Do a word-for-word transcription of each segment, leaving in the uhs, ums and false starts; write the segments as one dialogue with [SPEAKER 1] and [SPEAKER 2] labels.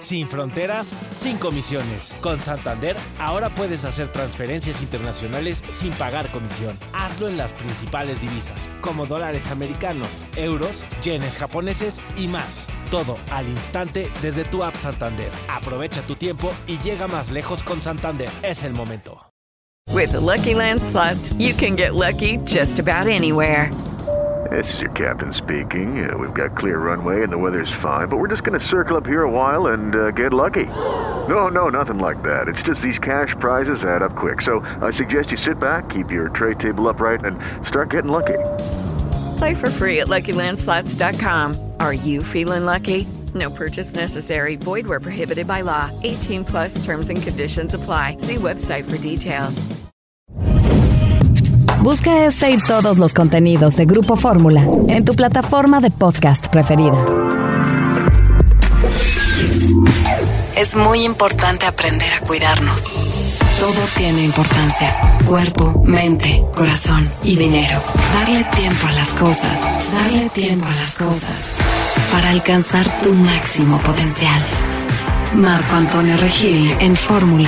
[SPEAKER 1] Sin fronteras, sin comisiones. Con Santander, ahora puedes hacer transferencias internacionales sin pagar comisión. Hazlo en las principales divisas, como dólares americanos, euros, yenes japoneses y más. Todo al instante desde tu app Santander. Aprovecha tu tiempo y llega más lejos con Santander. Es el momento.
[SPEAKER 2] With the Lucky Land Slots, you can get lucky just about anywhere.
[SPEAKER 3] This is your captain speaking. Uh, we've got clear runway and the weather's fine, but we're just going to circle up here a while and uh, get lucky. No, no, nothing like that. It's just these cash prizes add up quick. So I suggest you sit back, keep your tray table upright, and start getting lucky.
[SPEAKER 2] Play for free at Lucky Land Slots dot com. Are you feeling lucky? No purchase necessary. Void where prohibited by law. eighteen plus terms and conditions apply. See website for details.
[SPEAKER 4] Busca este y todos los contenidos de Grupo Fórmula en tu plataforma de podcast preferida.
[SPEAKER 5] Es muy importante aprender a cuidarnos. Todo tiene importancia. Cuerpo, mente, corazón y dinero. Darle tiempo a las cosas. Darle tiempo a las cosas. Para alcanzar tu máximo potencial. Marco Antonio Regil en Fórmula.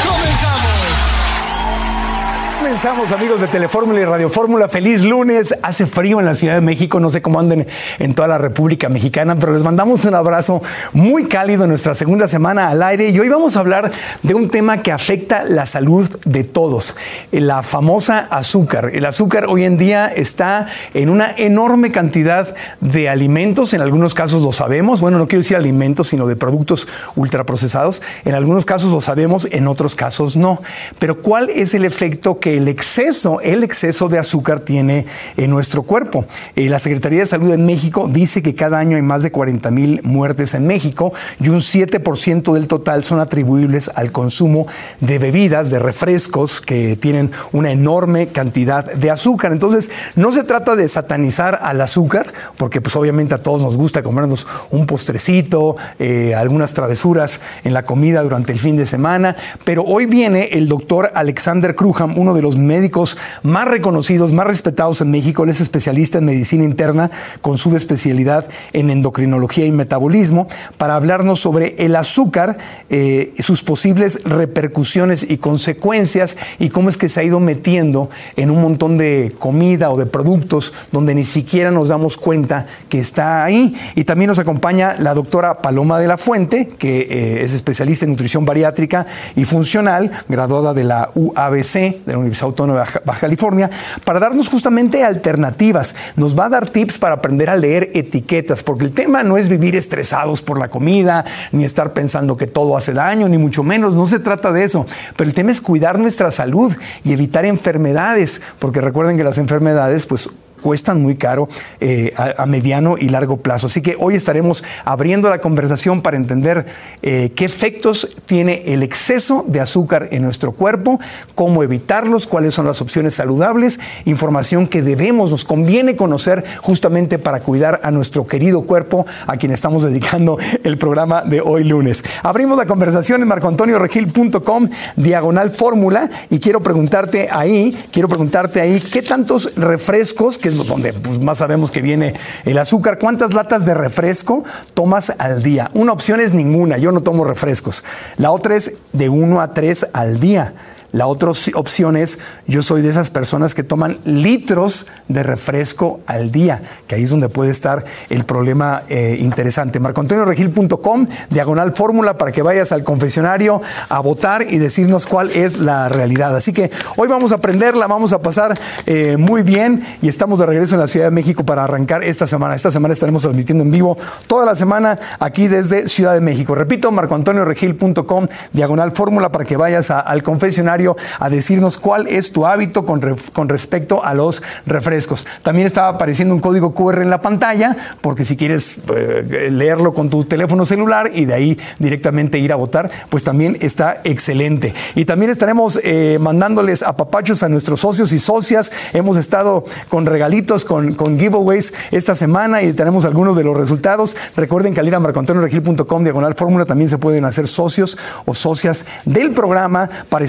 [SPEAKER 6] Comenzamos, amigos de Telefórmula y Radio Fórmula. Feliz lunes. Hace frío en la Ciudad de México. No sé cómo anden en toda la República Mexicana, pero les mandamos un abrazo muy cálido en nuestra segunda semana al aire. Y hoy vamos a hablar de un tema que afecta la salud de todos. La famosa azúcar. El azúcar hoy en día está en una enorme cantidad de alimentos. En algunos casos lo sabemos. Bueno, no quiero decir alimentos, sino de productos ultraprocesados. En algunos casos lo sabemos, en otros casos no. Pero ¿cuál es el efecto que el exceso, el exceso de azúcar tiene en nuestro cuerpo? Eh, la Secretaría de Salud en México dice que cada año hay más de cuarenta mil muertes en México y un siete por ciento del total son atribuibles al consumo de bebidas, de refrescos que tienen una enorme cantidad de azúcar. Entonces, no se trata de satanizar al azúcar, porque pues obviamente a todos nos gusta comernos un postrecito, eh, algunas travesuras en la comida durante el fin de semana, pero hoy viene el doctor Alexander Cruham, uno de los médicos más reconocidos, más respetados en México. Él es especialista en medicina interna con subespecialidad en endocrinología y metabolismo, para hablarnos sobre el azúcar, eh, sus posibles repercusiones y consecuencias y cómo es que se ha ido metiendo en un montón de comida o de productos donde ni siquiera nos damos cuenta que está ahí. Y también nos acompaña la doctora Paloma de la Fuente, que eh, es especialista en nutrición bariátrica y funcional, graduada de la U A B C, de la Universidad Autónoma de Baja California, para darnos justamente alternativas. Nos va a dar tips para aprender a leer etiquetas, porque el tema no es vivir estresados por la comida, ni estar pensando que todo hace daño, ni mucho menos, no se trata de eso, pero el tema es cuidar nuestra salud y evitar enfermedades, porque recuerden que las enfermedades pues cuestan muy caro eh, a, a mediano y largo plazo. Así que hoy estaremos abriendo la conversación para entender eh, qué efectos tiene el exceso de azúcar en nuestro cuerpo, cómo evitarlos, cuáles son las opciones saludables, información que debemos, nos conviene conocer justamente para cuidar a nuestro querido cuerpo, a quien estamos dedicando el programa de hoy lunes. Abrimos la conversación en marco antonio regil punto com, diagonal fórmula, y quiero preguntarte ahí, quiero preguntarte ahí, ¿qué tantos refrescos, que es donde pues, más sabemos que viene el azúcar, cuántas latas de refresco tomas al día? Una opción es ninguna, yo no tomo refrescos. La otra es de uno a tres al día. La otra opción es, yo soy de esas personas que toman litros de refresco al día, que ahí es donde puede estar el problema eh, interesante. marco antonio regil punto com, diagonal fórmula, para que vayas al confesionario a votar y decirnos cuál es la realidad. Así que hoy vamos a aprenderla, vamos a pasar eh, muy bien, y estamos de regreso en la Ciudad de México para arrancar esta semana. Esta semana estaremos transmitiendo en vivo toda la semana aquí desde Ciudad de México. Repito, marco antonio regil punto com, diagonal fórmula, para que vayas a, al confesionario a decirnos cuál es tu hábito con, re, con respecto a los refrescos. También estaba apareciendo un código cu erre en la pantalla, porque si quieres eh, leerlo con tu teléfono celular y de ahí directamente ir a votar, pues también está excelente. Y también estaremos eh, mandándoles apapachos a nuestros socios y socias. Hemos estado con regalitos, con, con giveaways esta semana, y tenemos algunos de los resultados. Recuerden que al ir a marco antonio regil punto com, diagonal fórmula, también se pueden hacer socios o socias del programa para estar participando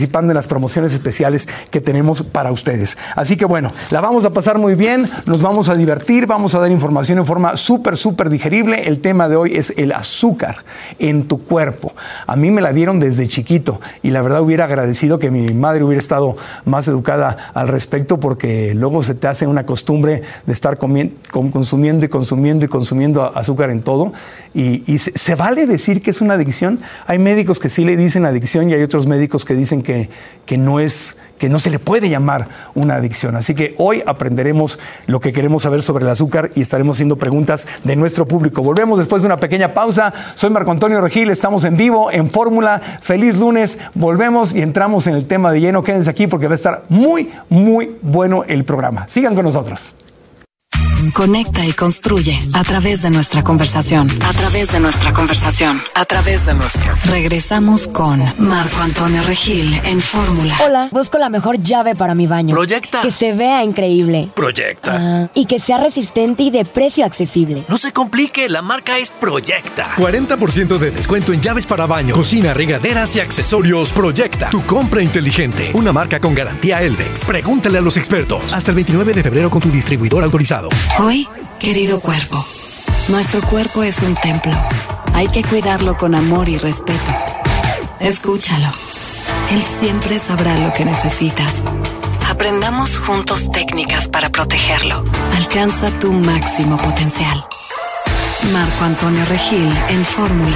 [SPEAKER 6] participando en las promociones especiales que tenemos para ustedes. Así que bueno, la vamos a pasar muy bien, nos vamos a divertir, vamos a dar información en forma súper, súper digerible. El tema de hoy es el azúcar en tu cuerpo. A mí me la dieron desde chiquito y la verdad hubiera agradecido que mi madre hubiera estado más educada al respecto, porque luego se te hace una costumbre de estar comi- consumiendo y consumiendo y consumiendo azúcar en todo. Y, y se, se vale decir que es una adicción. Hay médicos que sí le dicen adicción y hay otros médicos que dicen que, que no es... que no se le puede llamar una adicción. Así que hoy aprenderemos lo que queremos saber sobre el azúcar y estaremos haciendo preguntas de nuestro público. Volvemos después de una pequeña pausa. Soy Marco Antonio Regil, estamos en vivo en Fórmula. Feliz lunes. Volvemos y entramos en el tema de lleno. Quédense aquí porque va a estar muy, muy bueno el programa. Sigan con nosotros.
[SPEAKER 5] Conecta y construye a través de nuestra conversación. A través de nuestra conversación. A través de nuestra. Regresamos con Marco Antonio Regil en Fórmula.
[SPEAKER 7] Hola, busco la mejor llave para mi baño.
[SPEAKER 8] Proyecta.
[SPEAKER 7] Que se vea increíble.
[SPEAKER 8] Proyecta.
[SPEAKER 7] Ah, y que sea resistente y de precio accesible.
[SPEAKER 8] No se complique, la marca es Proyecta.
[SPEAKER 9] cuarenta por ciento de descuento en llaves para baño, cocina, regaderas y accesorios. Proyecta. Tu compra inteligente. Una marca con garantía Eldex. Pregúntale a los expertos. Hasta el veintinueve de febrero con tu distribuidor autorizado.
[SPEAKER 5] Hoy, querido cuerpo, nuestro cuerpo es un templo. Hay que cuidarlo con amor y respeto. Escúchalo. Él siempre sabrá lo que necesitas. Aprendamos juntos técnicas para protegerlo. Alcanza tu máximo potencial. Marco Antonio Regil en Fórmula.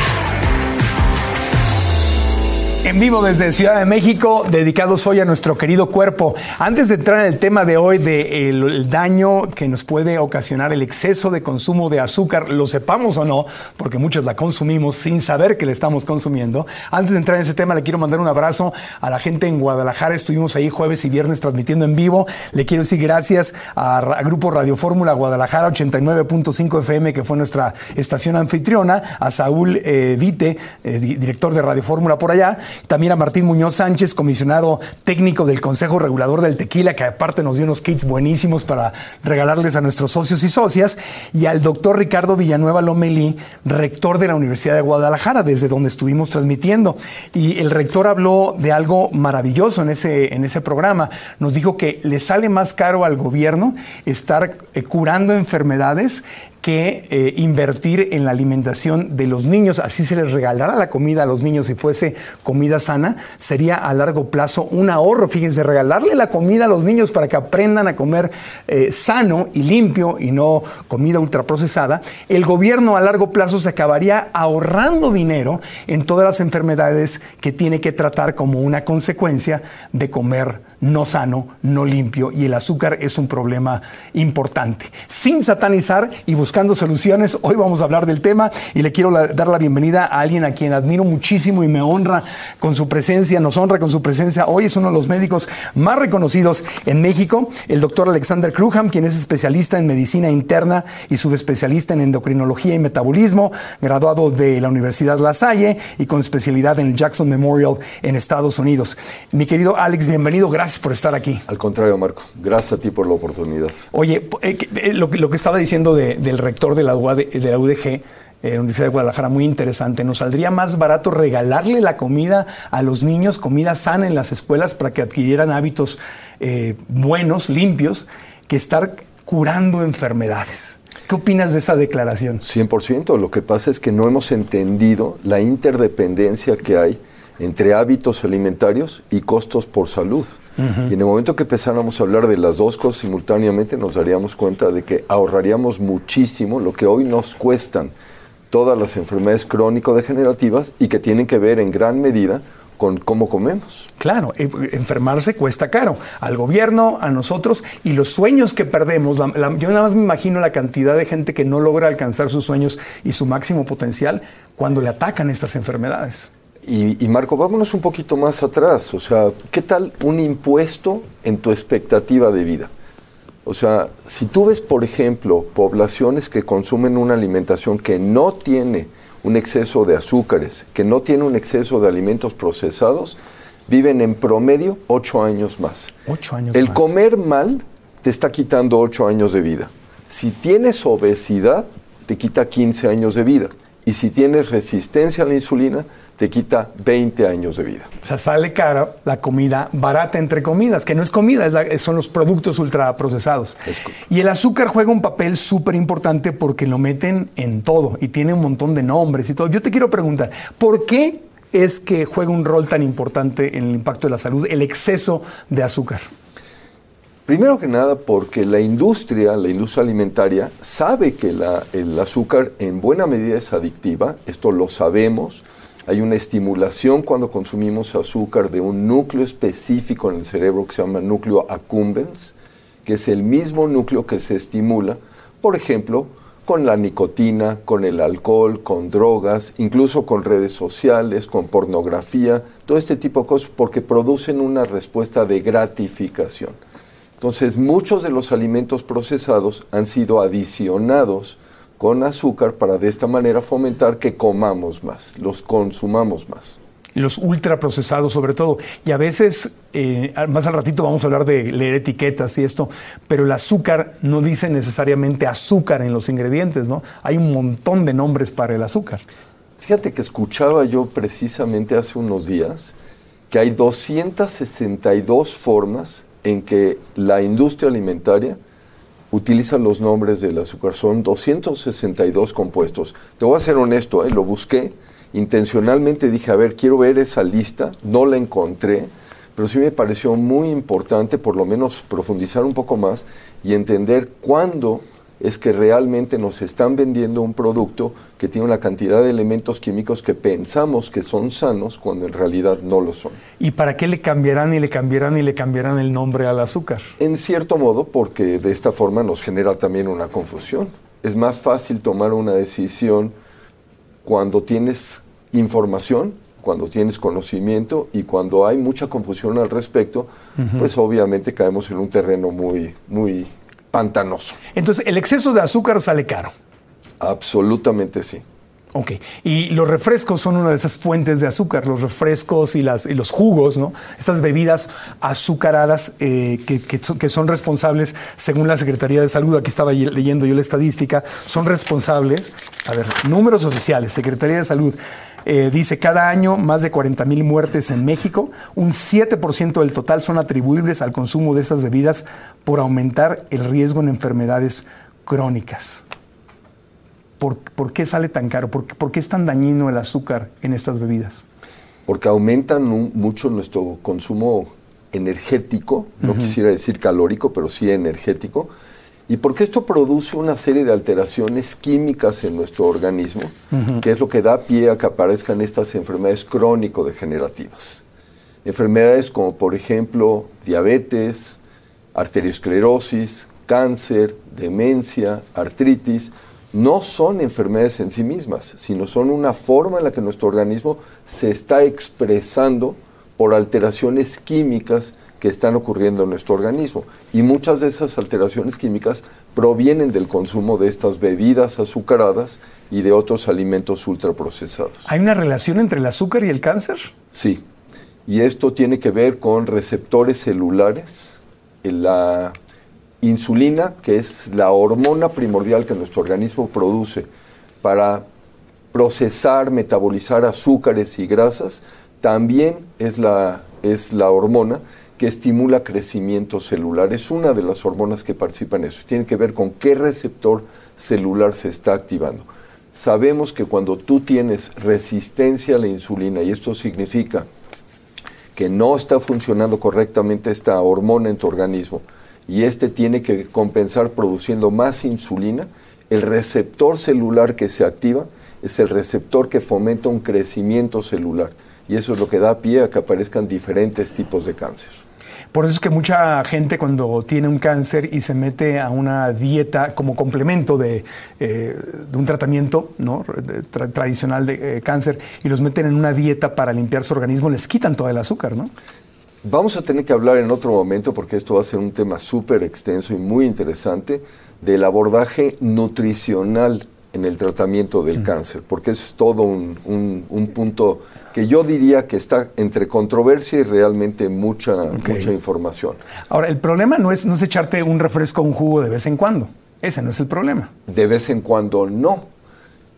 [SPEAKER 6] En vivo desde Ciudad de México, dedicados hoy a nuestro querido cuerpo. Antes de entrar en el tema de hoy del el daño que nos puede ocasionar el exceso de consumo de azúcar, lo sepamos o no, porque muchos la consumimos sin saber que la estamos consumiendo. Antes de entrar en ese tema, le quiero mandar un abrazo a la gente en Guadalajara. Estuvimos ahí jueves y viernes transmitiendo en vivo. Le quiero decir gracias a, a Grupo Radio Fórmula Guadalajara ochenta y nueve punto cinco F M, que fue nuestra estación anfitriona, a Saúl eh, Vite, eh, director de Radio Fórmula por allá. También a Martín Muñoz Sánchez, comisionado técnico del Consejo Regulador del Tequila, que aparte nos dio unos kits buenísimos para regalarles a nuestros socios y socias. Y al doctor Ricardo Villanueva Lomelí, rector de la Universidad de Guadalajara, desde donde estuvimos transmitiendo. Y el rector habló de algo maravilloso en ese, en ese programa. Nos dijo que le sale más caro al gobierno estar eh, curando enfermedades que eh, invertir en la alimentación de los niños. Así se les regalara la comida a los niños si fuese comida sana, sería a largo plazo un ahorro. Fíjense, regalarle la comida a los niños para que aprendan a comer eh, sano y limpio y no comida ultraprocesada. El gobierno a largo plazo se acabaría ahorrando dinero en todas las enfermedades que tiene que tratar como una consecuencia de comer no sano, no limpio, y el azúcar es un problema importante. Sin satanizar y buscando soluciones, hoy vamos a hablar del tema y le quiero la, dar la bienvenida a alguien a quien admiro muchísimo y me honra con su presencia, nos honra con su presencia. Hoy es uno de los médicos más reconocidos en México, el doctor Alexander Cruham, quien es especialista en medicina interna y subespecialista en endocrinología y metabolismo, graduado de la Universidad La Salle y con especialidad en el Jackson Memorial en Estados Unidos. Mi querido Alex, bienvenido, gracias por estar aquí.
[SPEAKER 10] Al contrario, Marco, gracias a ti por la oportunidad.
[SPEAKER 6] Oye, eh, lo, lo que estaba diciendo de, del rector de la, U A D, de la U D G, eh, la Universidad de Guadalajara, muy interesante. ¿Nos saldría más barato regalarle la comida a los niños, comida sana en las escuelas para que adquirieran hábitos eh, buenos, limpios, que estar curando enfermedades? ¿Qué opinas de esa declaración?
[SPEAKER 10] cien por ciento. Lo que pasa es que no hemos entendido la interdependencia que hay entre hábitos alimentarios y costos por salud. Uh-huh. Y en el momento que empezáramos a hablar de las dos cosas simultáneamente, nos daríamos cuenta de que ahorraríamos muchísimo lo que hoy nos cuestan todas las enfermedades crónico-degenerativas y que tienen que ver en gran medida con cómo comemos.
[SPEAKER 6] Claro, enfermarse cuesta caro, al gobierno, a nosotros, y los sueños que perdemos. La, la, yo nada más me imagino la cantidad de gente que no logra alcanzar sus sueños y su máximo potencial cuando le atacan estas enfermedades.
[SPEAKER 10] Y, y Marco, vámonos un poquito más atrás. O sea, ¿qué tal un impuesto en tu expectativa de vida? O sea, si tú ves, por ejemplo, poblaciones que consumen una alimentación que no tiene un exceso de azúcares, que no tiene un exceso de alimentos procesados, viven en promedio ocho años más.
[SPEAKER 6] Ocho años
[SPEAKER 10] El
[SPEAKER 6] más.
[SPEAKER 10] comer mal te está quitando ocho años de vida. Si tienes obesidad, te quita quince años de vida. Y si tienes resistencia a la insulina, te quita veinte años de vida.
[SPEAKER 6] O sea, sale cara la comida barata, entre comidas, que no es comida, es la, son los productos ultraprocesados. Es y el azúcar juega un papel súper importante porque lo meten en todo y tiene un montón de nombres y todo. Yo te quiero preguntar, ¿por qué es que juega un rol tan importante en el impacto de la salud el exceso de azúcar?
[SPEAKER 10] Primero que nada porque la industria, la industria alimentaria, sabe que la, el azúcar en buena medida es adictiva, esto lo sabemos. Hay una estimulación cuando consumimos azúcar de un núcleo específico en el cerebro que se llama núcleo accumbens, que es el mismo núcleo que se estimula, por ejemplo, con la nicotina, con el alcohol, con drogas, incluso con redes sociales, con pornografía, todo este tipo de cosas, porque producen una respuesta de gratificación. Entonces, muchos de los alimentos procesados han sido adicionados con azúcar para de esta manera fomentar que comamos más, los consumamos más.
[SPEAKER 6] Los ultraprocesados sobre todo. Y a veces, eh, más al ratito vamos a hablar de leer etiquetas y esto, pero el azúcar no dice necesariamente azúcar en los ingredientes, ¿no? Hay un montón de nombres para el azúcar.
[SPEAKER 10] Fíjate que escuchaba yo precisamente hace unos días que hay doscientas sesenta y dos formas en que la industria alimentaria utiliza los nombres del azúcar. Son doscientos sesenta y dos compuestos. Te voy a ser honesto, ¿eh? Lo busqué, intencionalmente dije, a ver, quiero ver esa lista, no la encontré, pero sí me pareció muy importante por lo menos profundizar un poco más y entender cuándo es que realmente nos están vendiendo un producto que tiene una cantidad de elementos químicos que pensamos que son sanos cuando en realidad no lo son.
[SPEAKER 6] ¿Y para qué le cambiarán y le cambiarán y le cambiarán el nombre al azúcar?
[SPEAKER 10] En cierto modo, porque de esta forma nos genera también una confusión. Es más fácil tomar una decisión cuando tienes información, cuando tienes conocimiento y cuando hay mucha confusión al respecto, uh-huh. pues obviamente caemos en un terreno muy, muy pantanoso.
[SPEAKER 6] Entonces, ¿el exceso de azúcar sale caro?
[SPEAKER 10] Absolutamente sí.
[SPEAKER 6] Ok, y los refrescos son una de esas fuentes de azúcar, los refrescos y, las, y los jugos, ¿no? Estas bebidas azucaradas eh, que, que, que son responsables, según la Secretaría de Salud, aquí estaba leyendo yo la estadística, son responsables, a ver, números oficiales, Secretaría de Salud, eh, dice cada año más de cuarenta mil muertes en México, un siete por ciento del total son atribuibles al consumo de estas bebidas por aumentar el riesgo en enfermedades crónicas. ¿Por, ¿Por qué sale tan caro? ¿Por, ¿Por qué es tan dañino el azúcar en estas bebidas?
[SPEAKER 10] Porque aumentan un, mucho nuestro consumo energético, no uh-huh. quisiera decir calórico, pero sí energético, y porque esto produce una serie de alteraciones químicas en nuestro organismo, uh-huh. que es lo que da pie a que aparezcan estas enfermedades crónico-degenerativas. Enfermedades como, por ejemplo, diabetes, arteriosclerosis, cáncer, demencia, artritis, no son enfermedades en sí mismas, sino son una forma en la que nuestro organismo se está expresando por alteraciones químicas que están ocurriendo en nuestro organismo. Y muchas de esas alteraciones químicas provienen del consumo de estas bebidas azucaradas y de otros alimentos ultraprocesados.
[SPEAKER 6] ¿Hay una relación entre el azúcar y el cáncer?
[SPEAKER 10] Sí, y esto tiene que ver con receptores celulares, la insulina, que es la hormona primordial que nuestro organismo produce para procesar, metabolizar azúcares y grasas, también es la, es la hormona que estimula crecimiento celular. Es una de las hormonas que participan en eso. Tiene que ver con qué receptor celular se está activando. Sabemos que cuando tú tienes resistencia a la insulina, y esto significa que no está funcionando correctamente esta hormona en tu organismo, y este tiene que compensar produciendo más insulina, el receptor celular que se activa es el receptor que fomenta un crecimiento celular. Y eso es lo que da pie a que aparezcan diferentes tipos de cáncer.
[SPEAKER 6] Por eso es que mucha gente cuando tiene un cáncer y se mete a una dieta como complemento de, eh, de un tratamiento, ¿no? Tra- tradicional de eh, cáncer, y los meten en una dieta para limpiar su organismo, les quitan todo el azúcar, ¿no?
[SPEAKER 10] Vamos a tener que hablar en otro momento, porque esto va a ser un tema súper extenso y muy interesante, del abordaje nutricional en el tratamiento del mm. cáncer, porque eso es todo un, un, un punto que yo diría que está entre controversia y realmente mucha, okay. mucha información.
[SPEAKER 6] Ahora, el problema no es, no es echarte un refresco o un jugo de vez en cuando. Ese no es el problema.
[SPEAKER 10] De vez en cuando no.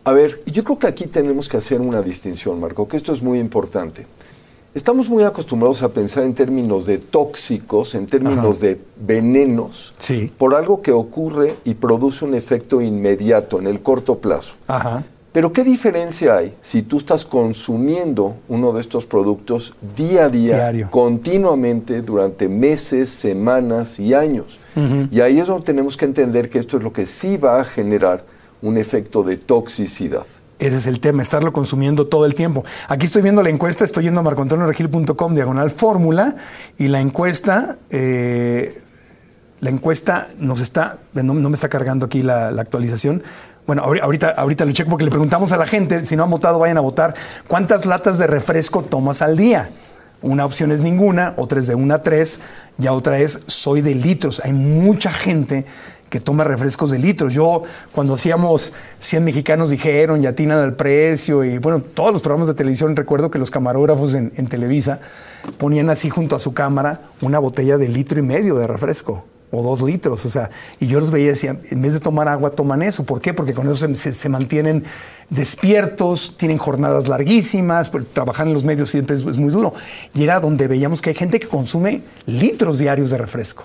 [SPEAKER 10] A ver, yo creo que aquí tenemos que hacer una distinción, Marco, que esto es muy importante. Estamos muy acostumbrados a pensar en términos de tóxicos, en términos Ajá. de venenos,
[SPEAKER 6] sí.
[SPEAKER 10] por algo que ocurre y produce un efecto inmediato, en el corto plazo.
[SPEAKER 6] Ajá.
[SPEAKER 10] Pero ¿qué diferencia hay si tú estás consumiendo uno de estos productos día a día,
[SPEAKER 6] Diario.
[SPEAKER 10] continuamente, durante meses, semanas y años? Uh-huh. Y ahí es donde tenemos que entender que esto es lo que sí va a generar un efecto de toxicidad.
[SPEAKER 6] Ese es el tema, estarlo consumiendo todo el tiempo. Aquí estoy viendo la encuesta, estoy yendo a marco antonio regil punto com, diagonal fórmula, y la encuesta, eh, la encuesta nos está, no, no me está cargando aquí la, la actualización. Bueno, ahorita, ahorita lo checo porque le preguntamos a la gente, si no han votado, vayan a votar. ¿Cuántas latas de refresco tomas al día? Una opción es ninguna, otra es de una a tres, y otra es soy de litros. Hay mucha gente que toma refrescos de litros. Yo, cuando hacíamos cien mexicanos dijeron, y atinan al precio, y bueno, todos los programas de televisión, recuerdo que los camarógrafos en, en Televisa ponían así junto a su cámara una botella de litro y medio de refresco, o dos litros, o sea, y yo los veía y decía, en vez de tomar agua, toman eso. ¿Por qué? Porque con eso se, se, se mantienen despiertos, tienen jornadas larguísimas, pues, trabajar en los medios siempre es, es muy duro. Y era donde veíamos que hay gente que consume litros diarios de refresco.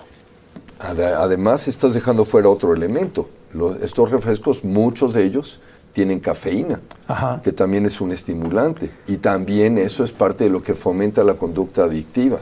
[SPEAKER 10] Además, estás dejando fuera otro elemento. Los, estos refrescos, muchos de ellos tienen cafeína,
[SPEAKER 6] Ajá.
[SPEAKER 10] que también es un estimulante. Y también eso es parte de lo que fomenta la conducta adictiva.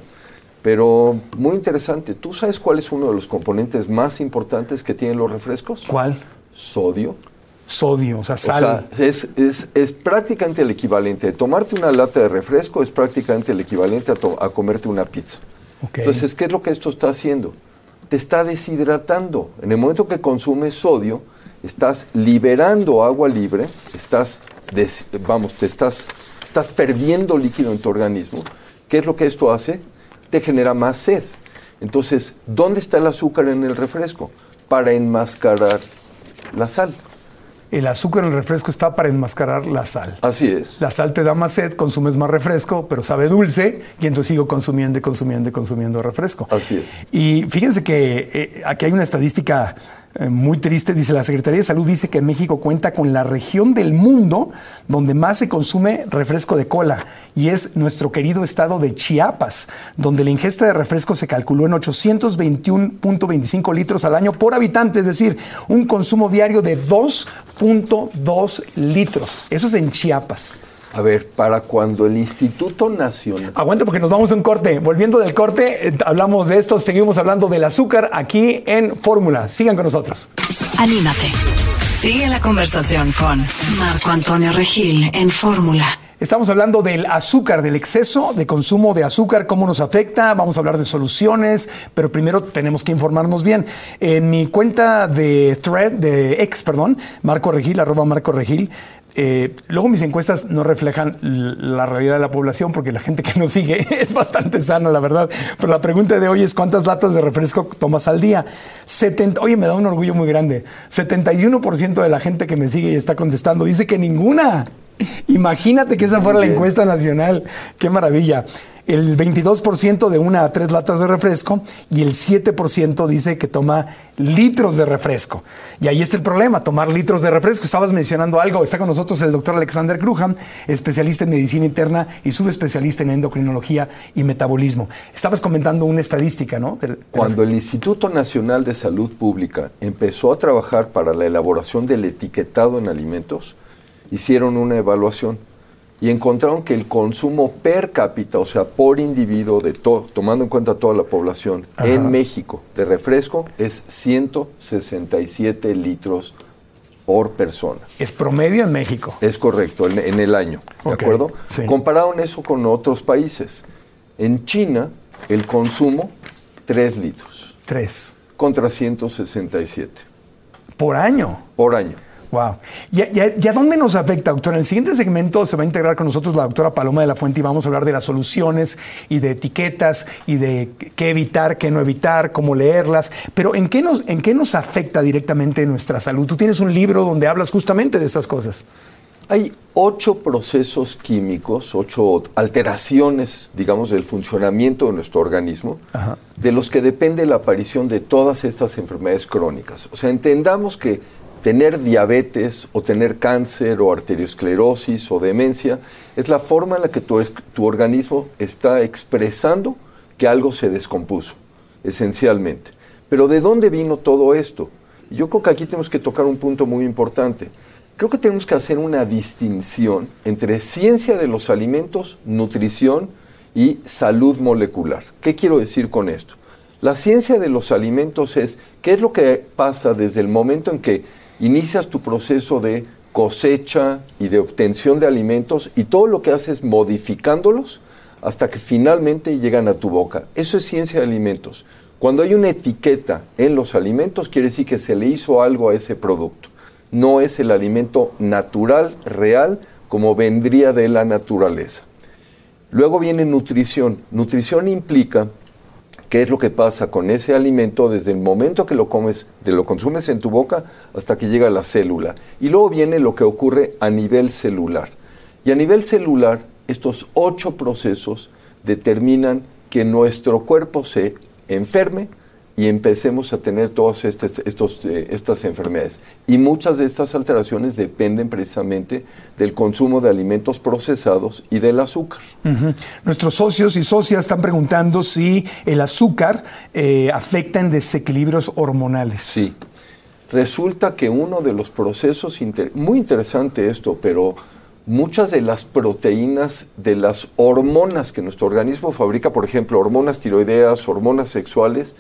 [SPEAKER 10] Pero muy interesante, ¿tú sabes cuál es uno de los componentes más importantes que tienen los refrescos?
[SPEAKER 6] ¿Cuál?
[SPEAKER 10] Sodio.
[SPEAKER 6] Sodio, o sea, sal.
[SPEAKER 10] O sea, es, es, es prácticamente el equivalente. De tomarte una lata de refresco es prácticamente el equivalente a, to- a comerte una pizza.
[SPEAKER 6] Okay.
[SPEAKER 10] Entonces, ¿qué es lo que esto está haciendo? Te está deshidratando. En el momento que consumes sodio, estás liberando agua libre, estás, des, vamos, te estás, estás perdiendo líquido en tu organismo. ¿Qué es lo que esto hace? Te genera más sed. Entonces, ¿dónde está el azúcar en el refresco? Para enmascarar la sal.
[SPEAKER 6] El azúcar en el refresco está para enmascarar la sal.
[SPEAKER 10] Así es.
[SPEAKER 6] La sal te da más sed, consumes más refresco, pero sabe dulce, y entonces sigo consumiendo y consumiendo y consumiendo refresco.
[SPEAKER 10] Así es.
[SPEAKER 6] Y fíjense que eh, aquí hay una estadística eh, muy triste. Dice, la Secretaría de Salud dice que México cuenta con la región del mundo donde más se consume refresco de cola, y es nuestro querido estado de Chiapas, donde la ingesta de refresco se calculó en ochocientos veintiuno punto veinticinco litros al año por habitante, es decir, un consumo diario de dos punto dos litros. Eso es en Chiapas.
[SPEAKER 10] A ver, para cuando el Instituto Nacional...
[SPEAKER 6] Aguante porque nos vamos a un corte. Volviendo del corte, eh, hablamos de esto, seguimos hablando del azúcar aquí en Fórmula. Sigan con nosotros.
[SPEAKER 5] Anímate. Sigue la conversación con Marco Antonio Regil en Fórmula.
[SPEAKER 6] Estamos hablando del azúcar, del exceso de consumo de azúcar, cómo nos afecta. Vamos a hablar de soluciones, pero primero tenemos que informarnos bien. En mi cuenta de thread, de ex, perdón, Marco Regil, arroba Marco Regil, eh, luego mis encuestas no reflejan la realidad de la población porque la gente que nos sigue es bastante sana, la verdad. Pero la pregunta de hoy es, ¿cuántas latas de refresco tomas al día? setenta, oye, me da un orgullo muy grande. setenta y uno por ciento de la gente que me sigue y está contestando dice que ninguna. Imagínate que esa fuera la encuesta nacional. ¡Qué maravilla! El veintidós por ciento de una a tres latas de refresco y el siete por ciento dice que toma litros de refresco. Y ahí está el problema, tomar litros de refresco. Estabas mencionando algo. Está con nosotros el doctor Alexander Crujan, especialista en medicina interna y subespecialista en endocrinología y metabolismo. Estabas comentando una estadística, ¿no? Del,
[SPEAKER 10] Cuando el Instituto Nacional de Salud Pública empezó a trabajar para la elaboración del etiquetado en alimentos, hicieron una evaluación y encontraron que el consumo per cápita, o sea, por individuo, de to- tomando en cuenta toda la población, Ajá. en México, de refresco, es ciento sesenta y siete litros por persona.
[SPEAKER 6] Es promedio en México.
[SPEAKER 10] Es correcto, en, en el año, ¿de
[SPEAKER 6] okay.
[SPEAKER 10] acuerdo?
[SPEAKER 6] Sí.
[SPEAKER 10] Compararon eso con otros países. En China, el consumo, tres litros.
[SPEAKER 6] tres.
[SPEAKER 10] Contra ciento sesenta y siete.
[SPEAKER 6] ¿Por año?
[SPEAKER 10] Por año.
[SPEAKER 6] Wow. ¿Y a, y, a, ¿Y a dónde nos afecta, doctora? En el siguiente segmento se va a integrar con nosotros la doctora Paloma de la Fuente y vamos a hablar de las soluciones y de etiquetas y de qué evitar, qué no evitar, cómo leerlas. Pero ¿en qué nos, en qué nos afecta directamente nuestra salud? Tú tienes un libro donde hablas justamente de estas cosas.
[SPEAKER 10] Hay ocho procesos químicos, ocho alteraciones, digamos, del funcionamiento de nuestro organismo, Ajá. de los que depende la aparición de todas estas enfermedades crónicas. O sea, entendamos que tener diabetes o tener cáncer o arteriosclerosis o demencia es la forma en la que tu, tu organismo está expresando que algo se descompuso, esencialmente. Pero ¿de dónde vino todo esto? Yo creo que aquí tenemos que tocar un punto muy importante. Creo que tenemos que hacer una distinción entre ciencia de los alimentos, nutrición y salud molecular. ¿Qué quiero decir con esto? La ciencia de los alimentos es qué es lo que pasa desde el momento en que inicias tu proceso de cosecha y de obtención de alimentos y todo lo que haces modificándolos hasta que finalmente llegan a tu boca. Eso es ciencia de alimentos. Cuando hay una etiqueta en los alimentos, quiere decir que se le hizo algo a ese producto. No es el alimento natural, real, como vendría de la naturaleza. Luego viene nutrición. Nutrición implica qué es lo que pasa con ese alimento desde el momento que lo comes, de lo consumes en tu boca hasta que llega a la célula. Y luego viene lo que ocurre a nivel celular. Y a nivel celular, estos ocho procesos determinan que nuestro cuerpo se enferme y empecemos a tener todas estas, estos, eh, estas enfermedades. Y muchas de estas alteraciones dependen precisamente del consumo de alimentos procesados y del azúcar.
[SPEAKER 6] Uh-huh. Nuestros socios y socias están preguntando si el azúcar eh, afecta en desequilibrios hormonales.
[SPEAKER 10] Sí. Resulta que uno de los procesos, inter- muy interesante esto, pero muchas de las proteínas de las hormonas que nuestro organismo fabrica, por ejemplo, hormonas tiroideas, hormonas sexuales,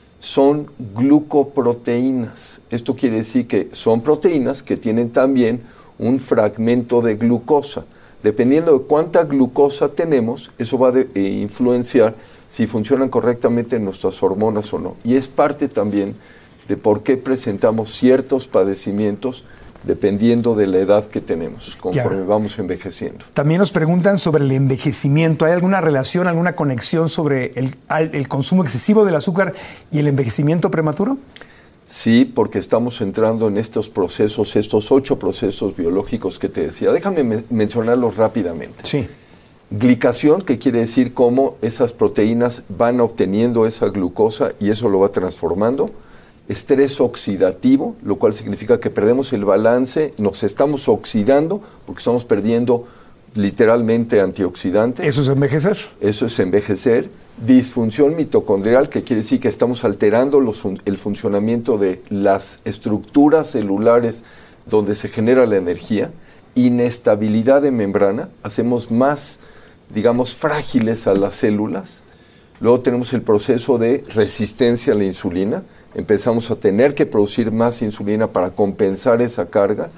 [SPEAKER 10] son glucoproteínas. Esto quiere decir que son proteínas que tienen también un fragmento de glucosa. Dependiendo de cuánta glucosa tenemos, eso va a de, eh, influenciar si funcionan correctamente nuestras hormonas o no. Y es parte también de por qué presentamos ciertos padecimientos dependiendo de la edad que tenemos, conforme claro. vamos envejeciendo.
[SPEAKER 6] También nos preguntan sobre el envejecimiento. ¿Hay alguna relación, alguna conexión sobre el, el consumo excesivo del azúcar y el envejecimiento prematuro?
[SPEAKER 10] Sí, porque estamos entrando en estos procesos, estos ocho procesos biológicos que te decía. Déjame me- mencionarlos rápidamente.
[SPEAKER 6] Sí.
[SPEAKER 10] Glicación, que quiere decir cómo esas proteínas van obteniendo esa glucosa y eso lo va transformando. Estrés oxidativo, lo cual significa que perdemos el balance, nos estamos oxidando porque estamos perdiendo literalmente antioxidantes.
[SPEAKER 6] ¿Eso es envejecer?
[SPEAKER 10] Eso es envejecer. Disfunción mitocondrial, que quiere decir que estamos alterando los, el funcionamiento de las estructuras celulares donde se genera la energía. Inestabilidad de membrana, hacemos más, digamos, frágiles a las células. Luego tenemos el proceso de resistencia a la insulina. Empezamos a tener que producir más insulina para compensar esa carga.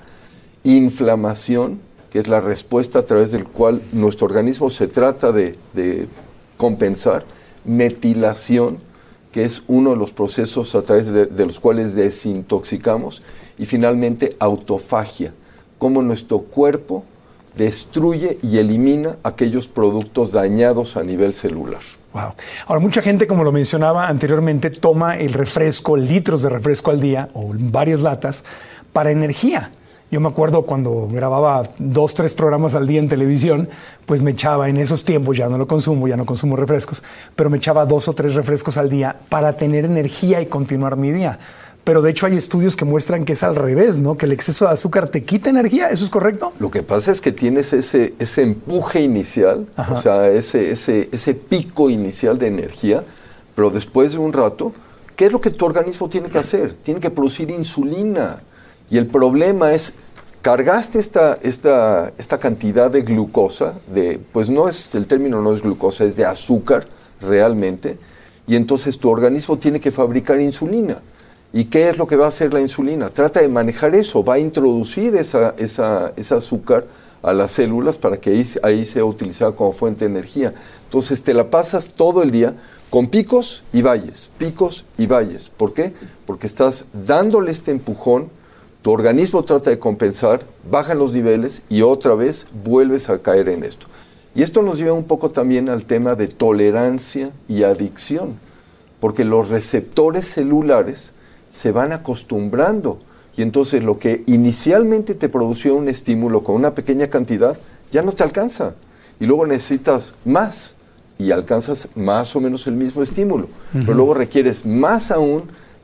[SPEAKER 10] Inflamación, que es la respuesta a través del cual nuestro organismo se trata de, de compensar. Metilación, que es uno de los procesos a través de, de los cuales desintoxicamos. Y finalmente, autofagia, cómo nuestro cuerpo destruye y elimina aquellos productos dañados a nivel celular.
[SPEAKER 6] Wow. Ahora, mucha gente, como lo mencionaba anteriormente, toma el refresco, litros de refresco al día, o varias latas, para energía. Yo me acuerdo cuando grababa dos, tres programas al día en televisión, pues me echaba en esos tiempos, ya no lo consumo, ya no consumo refrescos, pero me echaba dos o tres refrescos al día para tener energía y continuar mi día. Pero de hecho hay estudios que muestran que es al revés, ¿no? Que el exceso de azúcar te quita energía, ¿eso es correcto?
[SPEAKER 10] Lo que pasa es que tienes ese, ese empuje inicial, Ajá. o sea, ese, ese, ese pico inicial de energía, pero después de un rato, ¿qué es lo que tu organismo tiene que hacer? Tiene que producir insulina. Y el problema es, cargaste esta, esta, esta cantidad de glucosa, de, pues no es, el término no es glucosa, es de azúcar realmente, y entonces tu organismo tiene que fabricar insulina. ¿Y qué es lo que va a hacer la insulina? Trata de manejar eso, va a introducir esa, esa, ese azúcar a las células para que ahí, ahí sea utilizada como fuente de energía. Entonces te la pasas todo el día con picos y valles, picos y valles. ¿Por qué? Porque estás dándole este empujón, tu organismo trata de compensar, bajan los niveles y otra vez vuelves a caer en esto. Y esto nos lleva un poco también al tema de tolerancia y adicción, porque los receptores celulares se van acostumbrando y entonces lo que inicialmente te produció un estímulo con una pequeña cantidad ya no te alcanza y luego necesitas más y alcanzas más o menos el mismo estímulo, uh-huh. pero luego requieres más aún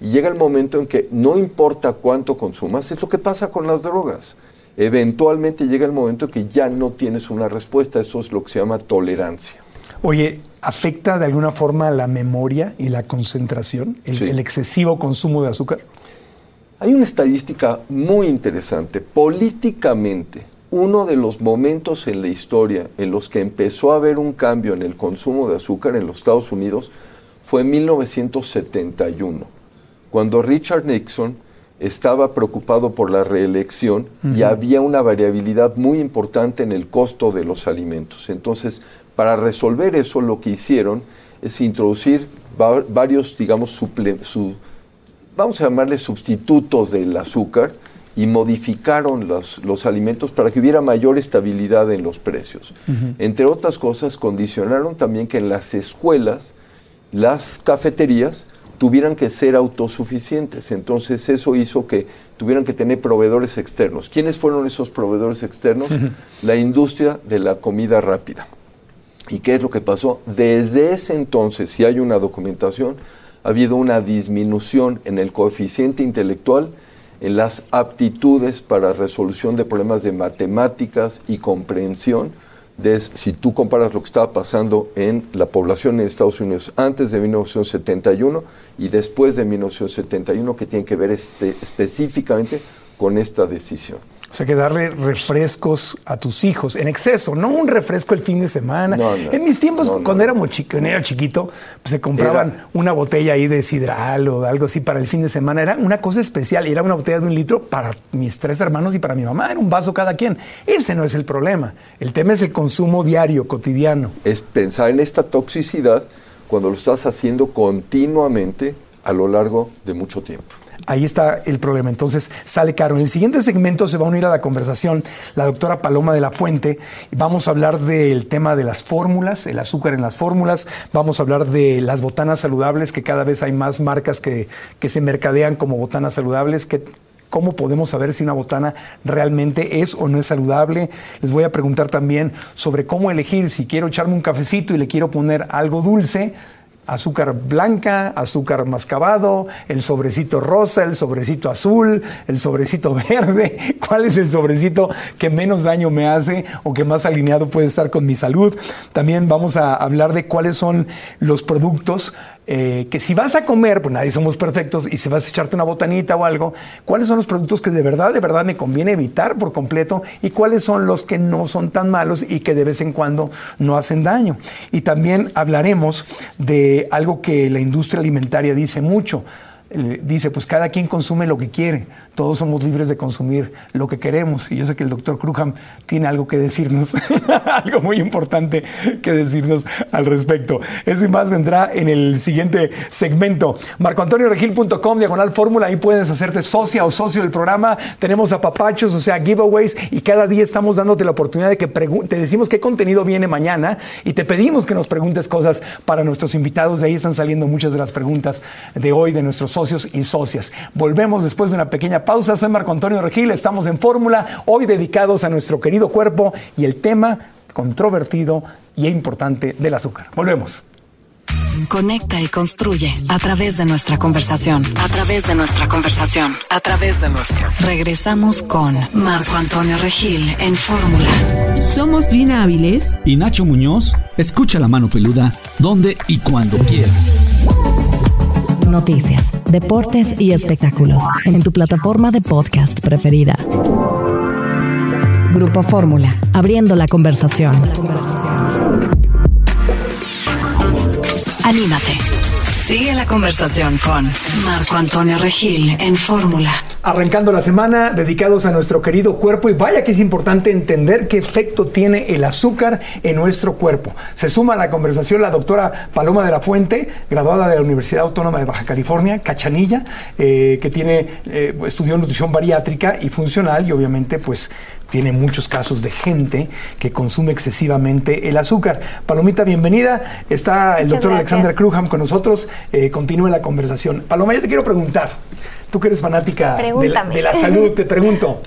[SPEAKER 10] Y llega el momento en que no importa cuánto consumas, es lo que pasa con las drogas. Eventualmente llega el momento en que ya no tienes una respuesta, eso es lo que se llama tolerancia.
[SPEAKER 6] Oye, ¿afecta de alguna forma la memoria y la concentración, el, sí. el excesivo consumo de azúcar?
[SPEAKER 10] Hay una estadística muy interesante. Políticamente, uno de los momentos en la historia en los que empezó a haber un cambio en el consumo de azúcar en los Estados Unidos fue en mil novecientos setenta y uno, cuando Richard Nixon estaba preocupado por la reelección uh-huh. y había una variabilidad muy importante en el costo de los alimentos. Entonces, para resolver eso, lo que hicieron es introducir va- varios, digamos, suple- su, vamos a llamarles sustitutos del azúcar, y modificaron los, los alimentos para que hubiera mayor estabilidad en los precios. Uh-huh. Entre otras cosas, condicionaron también que en las escuelas, las cafeterías tuvieran que ser autosuficientes. Entonces eso hizo que tuvieran que tener proveedores externos. ¿Quiénes fueron esos proveedores externos? Uh-huh. La industria de la comida rápida. ¿Y qué es lo que pasó? Desde ese entonces, y hay una documentación, ha habido una disminución en el coeficiente intelectual, en las aptitudes para resolución de problemas de matemáticas y comprensión. De, si tú comparas lo que estaba pasando en la población en Estados Unidos antes de mil novecientos setenta y uno y después de mil novecientos setenta y uno, que tiene que ver este, específicamente con esta decisión.
[SPEAKER 6] O sea, que darle refrescos a tus hijos en exceso, no un refresco el fin de semana. No, no, en mis tiempos, no, cuando, no. Éramos chico, cuando era chiquito, pues se compraban era... una botella ahí de sidral o algo así para el fin de semana. Era una cosa especial, era una botella de un litro para mis tres hermanos y para mi mamá. Era un vaso cada quien. Ese no es el problema. El tema es el consumo diario, cotidiano.
[SPEAKER 10] Es pensar en esta toxicidad cuando lo estás haciendo continuamente a lo largo de mucho tiempo.
[SPEAKER 6] Ahí está el problema, entonces sale caro. En el siguiente segmento se va a unir a la conversación la doctora Paloma de la Fuente. Vamos a hablar del tema de las fórmulas, el azúcar en las fórmulas. Vamos a hablar de las botanas saludables, que cada vez hay más marcas que, que se mercadean como botanas saludables, que ¿cómo podemos saber si una botana realmente es o no es saludable? Les voy a preguntar también sobre cómo elegir si quiero echarme un cafecito y le quiero poner algo dulce. Azúcar blanca, azúcar mascabado, el sobrecito rosa, el sobrecito azul, el sobrecito verde. ¿Cuál es el sobrecito que menos daño me hace o que más alineado puede estar con mi salud? También vamos a hablar de cuáles son los productos eh, que si vas a comer, pues nadie somos perfectos, y si vas a echarte una botanita o algo, cuáles son los productos que de verdad, de verdad me conviene evitar por completo y cuáles son los que no son tan malos y que de vez en cuando no hacen daño. Y también hablaremos de algo que la industria alimentaria dice mucho. Dice, pues cada quien consume lo que quiere, todos somos libres de consumir lo que queremos, y yo sé que el doctor Cruham tiene algo que decirnos, algo muy importante que decirnos al respecto. Eso y más vendrá en el siguiente segmento. marco antonio regil punto com, diagonal fórmula, ahí puedes hacerte socia o socio del programa. Tenemos apapachos, o sea, giveaways, y cada día estamos dándote la oportunidad de que pregun- te decimos qué contenido viene mañana, y te pedimos que nos preguntes cosas para nuestros invitados. De ahí están saliendo muchas de las preguntas de hoy de nuestros socios y socias. Volvemos después de una pequeña pausa. Soy Marco Antonio Regil, estamos en Fórmula, hoy dedicados a nuestro querido cuerpo y el tema controvertido y importante del azúcar. Volvemos.
[SPEAKER 5] Conecta y construye a través de nuestra conversación. A través de nuestra conversación. A través de nuestra. Regresamos con Marco Antonio Regil en Fórmula.
[SPEAKER 11] Somos Gina Áviles
[SPEAKER 12] y Nacho Muñoz. Escucha La Mano Peluda donde y cuando quieras.
[SPEAKER 4] Noticias, deportes y espectáculos en tu plataforma de podcast preferida. Grupo Fórmula, abriendo la conversación.
[SPEAKER 5] Anímate. Sigue la conversación con Marco Antonio Regil en Fórmula.
[SPEAKER 6] Arrancando la semana, dedicados a nuestro querido cuerpo, y vaya que es importante entender qué efecto tiene el azúcar en nuestro cuerpo. Se suma a la conversación la doctora Paloma de la Fuente, graduada de la Universidad Autónoma de Baja California, Cachanilla, eh, que tiene eh, estudió nutrición bariátrica y funcional, y obviamente pues tiene muchos casos de gente que consume excesivamente el azúcar. Palomita, bienvenida. Está el doctor Alexander Cruham con nosotros. Eh, continúe la conversación. Paloma, yo te quiero preguntar, tú que eres fanática de la, de la salud, te pregunto,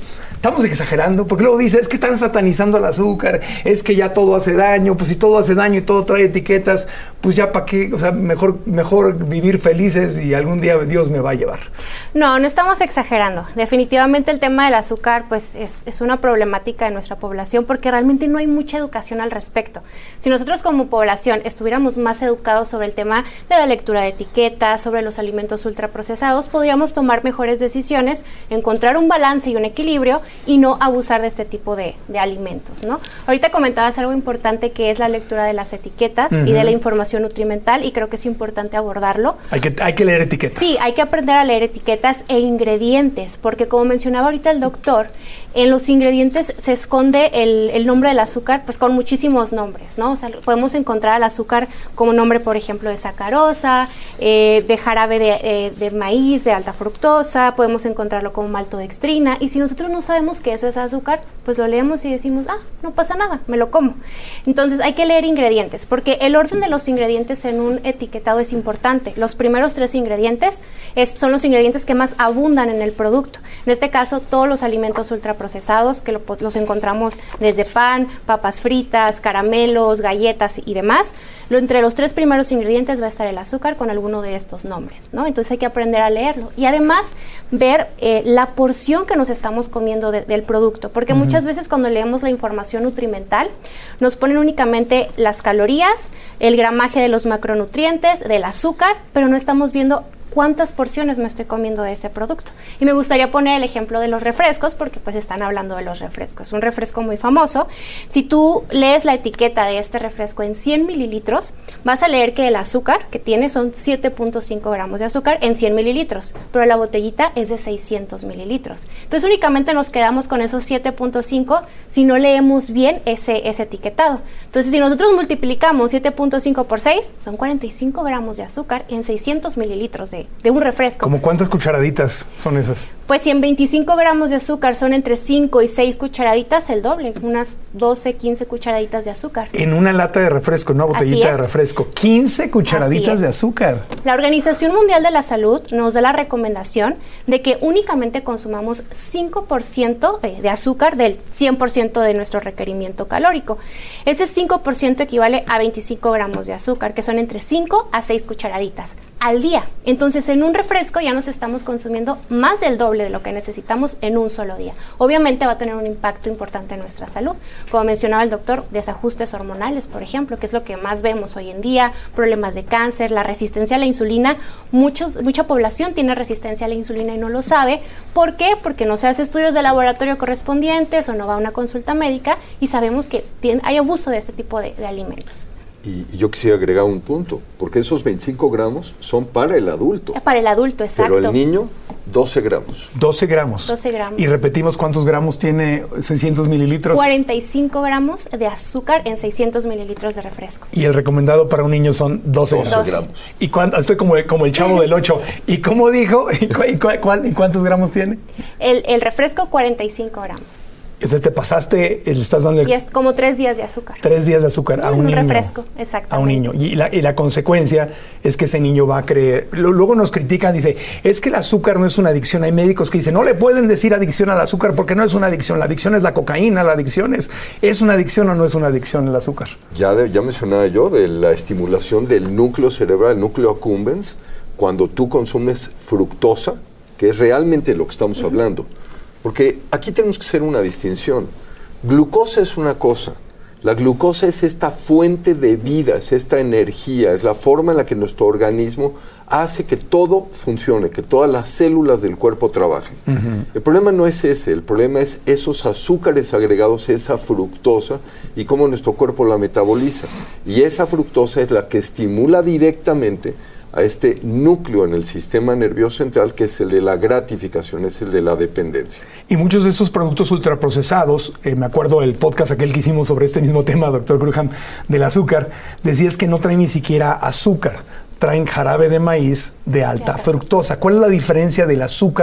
[SPEAKER 6] estamos exagerando, porque luego dice, es que están satanizando el azúcar, es que ya todo hace daño, pues si todo hace daño y todo trae etiquetas, pues ya para qué, o sea, mejor, mejor vivir felices y algún día Dios me va a llevar.
[SPEAKER 13] No, no estamos exagerando. Definitivamente el tema del azúcar pues es, es una problemática de nuestra población porque realmente no hay mucha educación al respecto. Si nosotros como población estuviéramos más educados sobre el tema de la lectura de etiquetas, sobre los alimentos ultraprocesados, podríamos tomar mejores decisiones, encontrar un balance y un equilibrio y no abusar de este tipo de, de alimentos, ¿no? Ahorita comentabas algo importante que es la lectura de las etiquetas uh-huh. y de la información nutrimental y creo que es importante abordarlo.
[SPEAKER 6] Hay que, hay que leer etiquetas.
[SPEAKER 13] Sí, hay que aprender a leer etiquetas e ingredientes, porque como mencionaba ahorita el doctor, en los ingredientes se esconde el, el nombre del azúcar, pues con muchísimos nombres, ¿no? O sea, podemos encontrar al azúcar como nombre, por ejemplo, de sacarosa, eh, de jarabe de, eh, de maíz, de alta fructosa, podemos encontrarlo como maltodextrina, y si nosotros no sabemos que eso es azúcar, pues lo leemos y decimos, ah, no pasa nada, me lo como. Entonces hay que leer ingredientes, porque el orden de los ingredientes en un etiquetado es importante. Los primeros tres ingredientes es, son los ingredientes que más abundan en el producto. En este caso, todos los alimentos ultraprocesados procesados, que lo, los encontramos desde pan, papas fritas, caramelos, galletas y demás. Lo, entre los tres primeros ingredientes va a estar el azúcar con alguno de estos nombres, ¿no? Entonces hay que aprender a leerlo y además ver eh, la porción que nos estamos comiendo de, del producto, porque uh-huh. muchas veces cuando leemos la información nutrimental nos ponen únicamente las calorías, el gramaje de los macronutrientes, del azúcar, pero no estamos viendo cuántas porciones me estoy comiendo de ese producto. Y me gustaría poner el ejemplo de los refrescos, porque pues están hablando de los refrescos. Un refresco muy famoso. Si tú lees la etiqueta de este refresco en cien mililitros, vas a leer que el azúcar que tiene son siete punto cinco gramos de azúcar en cien mililitros, pero la botellita es de seiscientos mililitros. Entonces únicamente nos quedamos con esos siete punto cinco si no leemos bien ese, ese etiquetado. Entonces si nosotros multiplicamos siete punto cinco por seis, son cuarenta y cinco gramos de azúcar en seiscientos mililitros de de un refresco.
[SPEAKER 6] ¿Cómo cuántas cucharaditas son esas?
[SPEAKER 13] Pues si en veinticinco gramos de azúcar son entre cinco y seis cucharaditas, el doble, unas doce, quince cucharaditas de azúcar.
[SPEAKER 6] En una lata de refresco, en una botellita de refresco, quince cucharaditas de azúcar.
[SPEAKER 13] La Organización Mundial de la Salud nos da la recomendación de que únicamente consumamos cinco por ciento de azúcar del cien por ciento de nuestro requerimiento calórico. Ese cinco por ciento equivale a veinticinco gramos de azúcar, que son entre cinco a seis cucharaditas al día. Entonces, en un refresco ya nos estamos consumiendo más del doble de lo que necesitamos en un solo día. Obviamente va a tener un impacto importante en nuestra salud. Como mencionaba el doctor, desajustes hormonales, por ejemplo, que es lo que más vemos hoy en día, problemas de cáncer, la resistencia a la insulina. Muchos, mucha población tiene resistencia a la insulina y no lo sabe. ¿Por qué? Porque no se hace estudios de laboratorio correspondientes o no va a una consulta médica y sabemos que tiene, hay abuso de este tipo de, de alimentos.
[SPEAKER 10] Y yo quisiera agregar un punto, porque esos veinticinco gramos son para el adulto.
[SPEAKER 13] Para el adulto, exacto.
[SPEAKER 10] Pero el niño, doce gramos.
[SPEAKER 6] doce gramos.
[SPEAKER 13] doce gramos.
[SPEAKER 6] Y repetimos, ¿cuántos gramos tiene seiscientos mililitros?
[SPEAKER 13] cuarenta y cinco gramos de azúcar en seiscientos mililitros de refresco.
[SPEAKER 6] Y el recomendado para un niño son doce,
[SPEAKER 10] doce
[SPEAKER 6] gramos.
[SPEAKER 10] gramos.
[SPEAKER 6] Y cuánto, estoy como, como el chavo del ocho. ¿Y cómo dijo? ¿Y, cu, y, cu, ¿Y cuántos gramos tiene?
[SPEAKER 13] El, el refresco, cuarenta y cinco gramos.
[SPEAKER 6] O sea, te pasaste, le estás dando... El,
[SPEAKER 13] y es como tres días de azúcar.
[SPEAKER 6] Tres días de azúcar a un, un niño.
[SPEAKER 13] Un refresco, exactamente.
[SPEAKER 6] A un niño. Y la, y la consecuencia es que ese niño va a creer... Luego nos critican, dice, es que el azúcar no es una adicción. Hay médicos que dicen, no le pueden decir adicción al azúcar porque no es una adicción. La adicción es la cocaína, la adicción es... ¿Es una adicción o no es una adicción el azúcar?
[SPEAKER 10] Ya, de, ya mencionaba yo de la estimulación del núcleo cerebral, el núcleo accumbens, cuando tú consumes fructosa, que es realmente lo que estamos uh-huh. hablando. Porque aquí tenemos que hacer una distinción. Glucosa es una cosa. La glucosa es esta fuente de vida, es esta energía, es la forma en la que nuestro organismo hace que todo funcione, que todas las células del cuerpo trabajen. Uh-huh. El problema no es ese, el problema es esos azúcares agregados, esa fructosa y cómo nuestro cuerpo la metaboliza. Y esa fructosa es la que estimula directamente a este núcleo en el sistema nervioso central que es el de la gratificación, es el de la dependencia.
[SPEAKER 6] Y muchos de esos productos ultraprocesados, eh, me acuerdo del podcast aquel que hicimos sobre este mismo tema, doctor Graham, del azúcar, decías que no traen ni siquiera azúcar, traen jarabe de maíz de alta fructosa. ¿Cuál es la diferencia del azúcar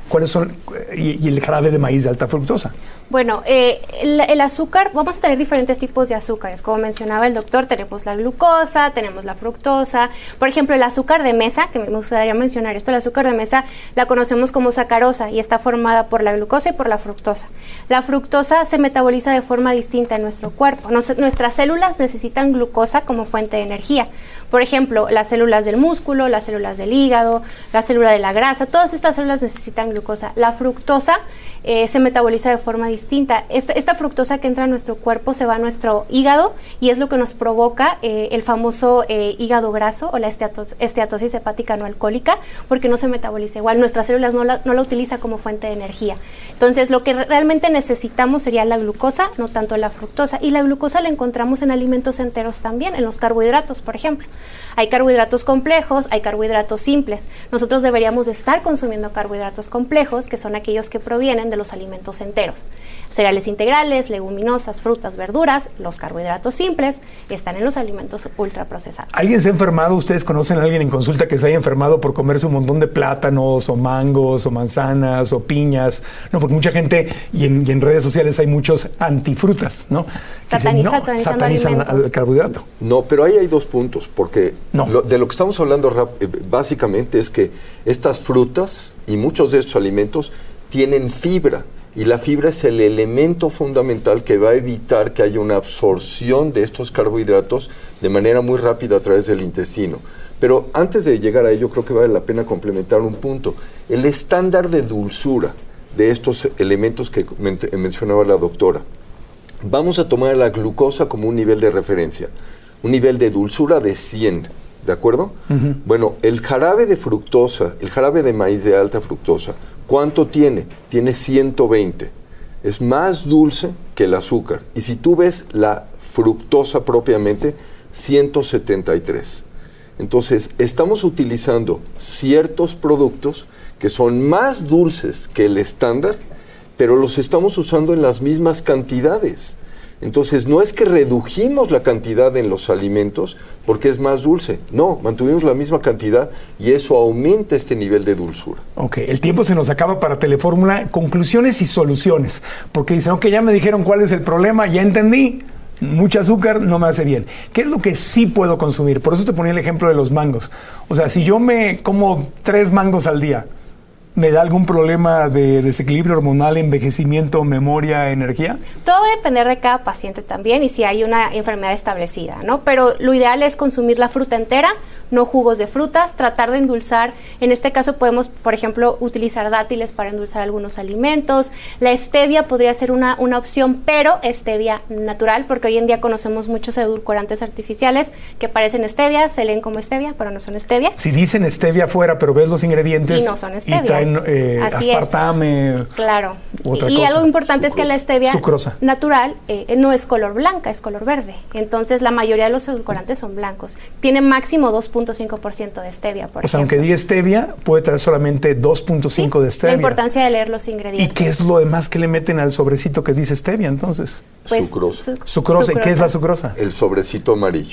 [SPEAKER 6] ¿Cuáles son? Y, y el jarabe de maíz de alta fructosa.
[SPEAKER 13] Bueno, eh, el, el azúcar, vamos a tener diferentes tipos de azúcares. Como mencionaba el doctor, tenemos la glucosa, tenemos la fructosa. Por ejemplo, el azúcar de mesa, que me gustaría mencionar esto, el azúcar de mesa la conocemos como sacarosa y está formada por la glucosa y por la fructosa. La fructosa se metaboliza de forma distinta en nuestro cuerpo. Nos, nuestras células necesitan glucosa como fuente de energía. Por ejemplo, las células del músculo, las células del hígado, la célula de la grasa, todas estas células necesitan glucosa. La fructosa eh, se metaboliza de forma distinta. Esta, esta fructosa que entra a nuestro cuerpo se va a nuestro hígado y es lo que nos provoca eh, el famoso eh, hígado graso o la esteatos, esteatosis hepática no alcohólica, porque no se metaboliza igual. Nuestras células no la, no la utiliza como fuente de energía. Entonces, lo que realmente necesitamos sería la glucosa, no tanto la fructosa. Y la glucosa la encontramos en alimentos enteros también, en los carbohidratos, por ejemplo. Hay carbohidratos complejos, hay carbohidratos simples. Nosotros deberíamos estar consumiendo carbohidratos complejos, que son aquellos que provienen de los alimentos enteros. Cereales integrales, leguminosas, frutas, verduras. Los carbohidratos simples están en los alimentos ultraprocesados.
[SPEAKER 6] ¿Alguien se ha enfermado? ¿Ustedes conocen a alguien en consulta que se haya enfermado por comerse un montón de plátanos o mangos o manzanas o piñas? No, porque mucha gente, y en, y en redes sociales hay muchos antifrutas, ¿no?
[SPEAKER 13] Sataniza,
[SPEAKER 6] dicen, no, satanizan al carbohidrato.
[SPEAKER 10] No, pero ahí hay dos puntos, porque no. lo, de lo que estamos hablando eh, básicamente es que estas frutas y muchos de estos alimentos tienen fibra, y la fibra es el elemento fundamental que va a evitar que haya una absorción de estos carbohidratos de manera muy rápida a través del intestino. Pero antes de llegar a ello, creo que vale la pena complementar un punto. El estándar de dulzura de estos elementos que men- mencionaba la doctora. Vamos a tomar la glucosa como un nivel de referencia, un nivel de dulzura de cien, ¿de acuerdo? Uh-huh. Bueno, el jarabe de fructosa, el jarabe de maíz de alta fructosa, ¿cuánto tiene? Tiene ciento veinte. Es más dulce que el azúcar. Y si tú ves la fructosa propiamente, ciento setenta y tres. Entonces, estamos utilizando ciertos productos que son más dulces que el estándar, pero los estamos usando en las mismas cantidades. Entonces, no es que redujimos la cantidad en los alimentos porque es más dulce. No, mantuvimos la misma cantidad y eso aumenta este nivel de dulzura.
[SPEAKER 6] Ok, el tiempo se nos acaba para Telefórmula. Conclusiones y soluciones. Porque dicen, ok, ya me dijeron cuál es el problema, ya entendí. Mucho azúcar no me hace bien. ¿Qué es lo que sí puedo consumir? Por eso te ponía el ejemplo de los mangos. O sea, si yo me como tres mangos al día, ¿me da algún problema de desequilibrio hormonal, envejecimiento, memoria, energía?
[SPEAKER 13] Todo va a depender de cada paciente también y si hay una enfermedad establecida, ¿no? Pero lo ideal es consumir la fruta entera, no jugos de frutas, tratar de endulzar. En este caso podemos, por ejemplo, utilizar dátiles para endulzar algunos alimentos. La stevia podría ser una, una opción, pero stevia natural, porque hoy en día conocemos muchos edulcorantes artificiales que parecen stevia, se leen como stevia, pero no son stevia.
[SPEAKER 6] Si dicen stevia afuera, pero ves los ingredientes
[SPEAKER 13] y no son stevia.
[SPEAKER 6] Y traen eh, aspartame.
[SPEAKER 13] Es. Claro.
[SPEAKER 6] Otra
[SPEAKER 13] y
[SPEAKER 6] cosa.
[SPEAKER 13] algo importante
[SPEAKER 10] Sucrosa.
[SPEAKER 13] es que la stevia
[SPEAKER 6] Sucrosa.
[SPEAKER 13] natural eh, no es color blanca, es color verde. Entonces la mayoría de los edulcorantes son blancos. Tiene máximo dos punto cinco por ciento de stevia, por
[SPEAKER 6] O sea,
[SPEAKER 13] ejemplo.
[SPEAKER 6] aunque diga stevia, puede traer solamente dos punto cinco
[SPEAKER 13] Sí,
[SPEAKER 6] de stevia.
[SPEAKER 13] la importancia de leer los
[SPEAKER 6] ¿Y
[SPEAKER 13] ingredientes.
[SPEAKER 6] qué es lo demás que le meten al sobrecito que dice stevia, entonces?
[SPEAKER 13] Pues,
[SPEAKER 10] Sucrosa.
[SPEAKER 13] su-
[SPEAKER 6] Sucrosa. ¿Y qué es la sucrosa?
[SPEAKER 10] El sobrecito amarillo.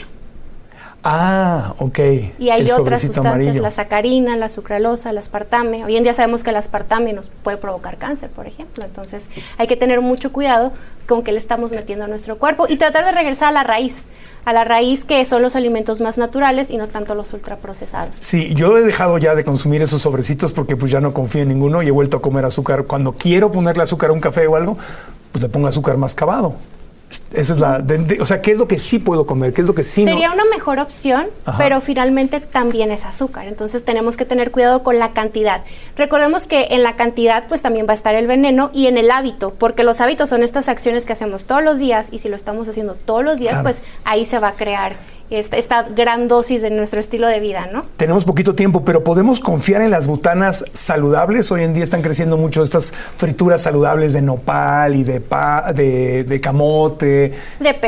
[SPEAKER 6] Ah, ok.
[SPEAKER 13] Y hay
[SPEAKER 6] El
[SPEAKER 13] otras
[SPEAKER 6] sobrecito
[SPEAKER 13] sustancias,
[SPEAKER 6] amarillo.
[SPEAKER 13] la sacarina, la sucralosa, el aspartame. Hoy en día sabemos que el aspartame nos puede provocar cáncer, por ejemplo. Entonces hay que tener mucho cuidado con qué le estamos metiendo a nuestro cuerpo y tratar de regresar a la raíz, a la raíz que son los alimentos más naturales y no tanto los ultraprocesados.
[SPEAKER 6] Sí, yo he dejado ya de consumir esos sobrecitos porque pues ya no confío en ninguno y he vuelto a comer azúcar. Cuando quiero ponerle azúcar a un café o algo, pues le pongo azúcar mascabado. Esa es la, de, de, o sea, ¿qué es lo que sí puedo comer? ¿Qué es lo que sí
[SPEAKER 13] Sería
[SPEAKER 6] no?
[SPEAKER 13] una mejor opción,
[SPEAKER 6] Ajá.
[SPEAKER 13] pero finalmente también es azúcar. Entonces tenemos que tener cuidado con la cantidad. Recordemos que en la cantidad pues también va a estar el veneno y en el hábito, porque los hábitos son estas acciones que hacemos todos los días y si lo estamos haciendo todos los días,
[SPEAKER 6] Claro.
[SPEAKER 13] pues ahí se va a crear esta, esta gran dosis de nuestro estilo de vida, ¿no?
[SPEAKER 6] Tenemos poquito tiempo, pero ¿podemos confiar en las botanas saludables? Hoy en día están creciendo mucho estas frituras saludables de nopal y de, pa, de, de camote.
[SPEAKER 13] Depende.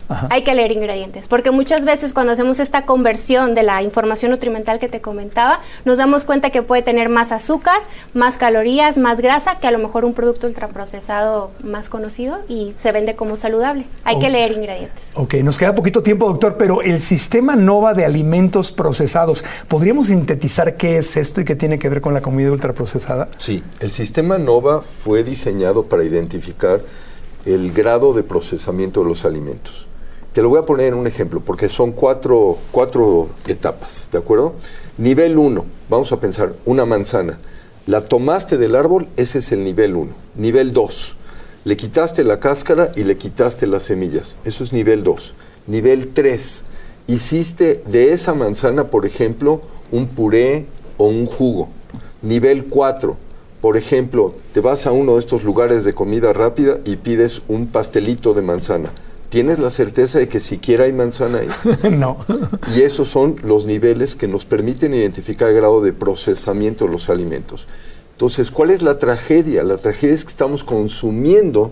[SPEAKER 13] Ajá. Hay que leer ingredientes, porque muchas veces cuando hacemos esta conversión de la información nutrimental que te comentaba, nos damos cuenta que puede tener más azúcar, más calorías, más grasa que a lo mejor un producto ultraprocesado más conocido y se vende como saludable. Hay oh. que leer ingredientes.
[SPEAKER 6] Ok, nos queda poquito tiempo, doctor, pero el sistema NOVA de alimentos procesados, ¿podríamos sintetizar qué es esto y qué tiene que ver con la comida ultraprocesada?
[SPEAKER 10] Sí, el sistema NOVA fue diseñado para identificar el grado de procesamiento de los alimentos. Te lo voy a poner en un ejemplo, porque son cuatro, cuatro etapas, ¿de acuerdo? Nivel uno, vamos a pensar, una manzana. La tomaste del árbol, ese es el nivel uno. Nivel dos, le quitaste la cáscara y le quitaste las semillas, eso es nivel dos. Nivel tres, hiciste de esa manzana, por ejemplo, un puré o un jugo. Nivel cuatro, por ejemplo, te vas a uno de estos lugares de comida rápida y pides un pastelito de manzana. ¿Tienes la certeza de que siquiera hay manzana ahí?
[SPEAKER 6] No.
[SPEAKER 10] Y esos son los niveles que nos permiten identificar el grado de procesamiento de los alimentos. Entonces, ¿cuál es la tragedia? La tragedia es que estamos consumiendo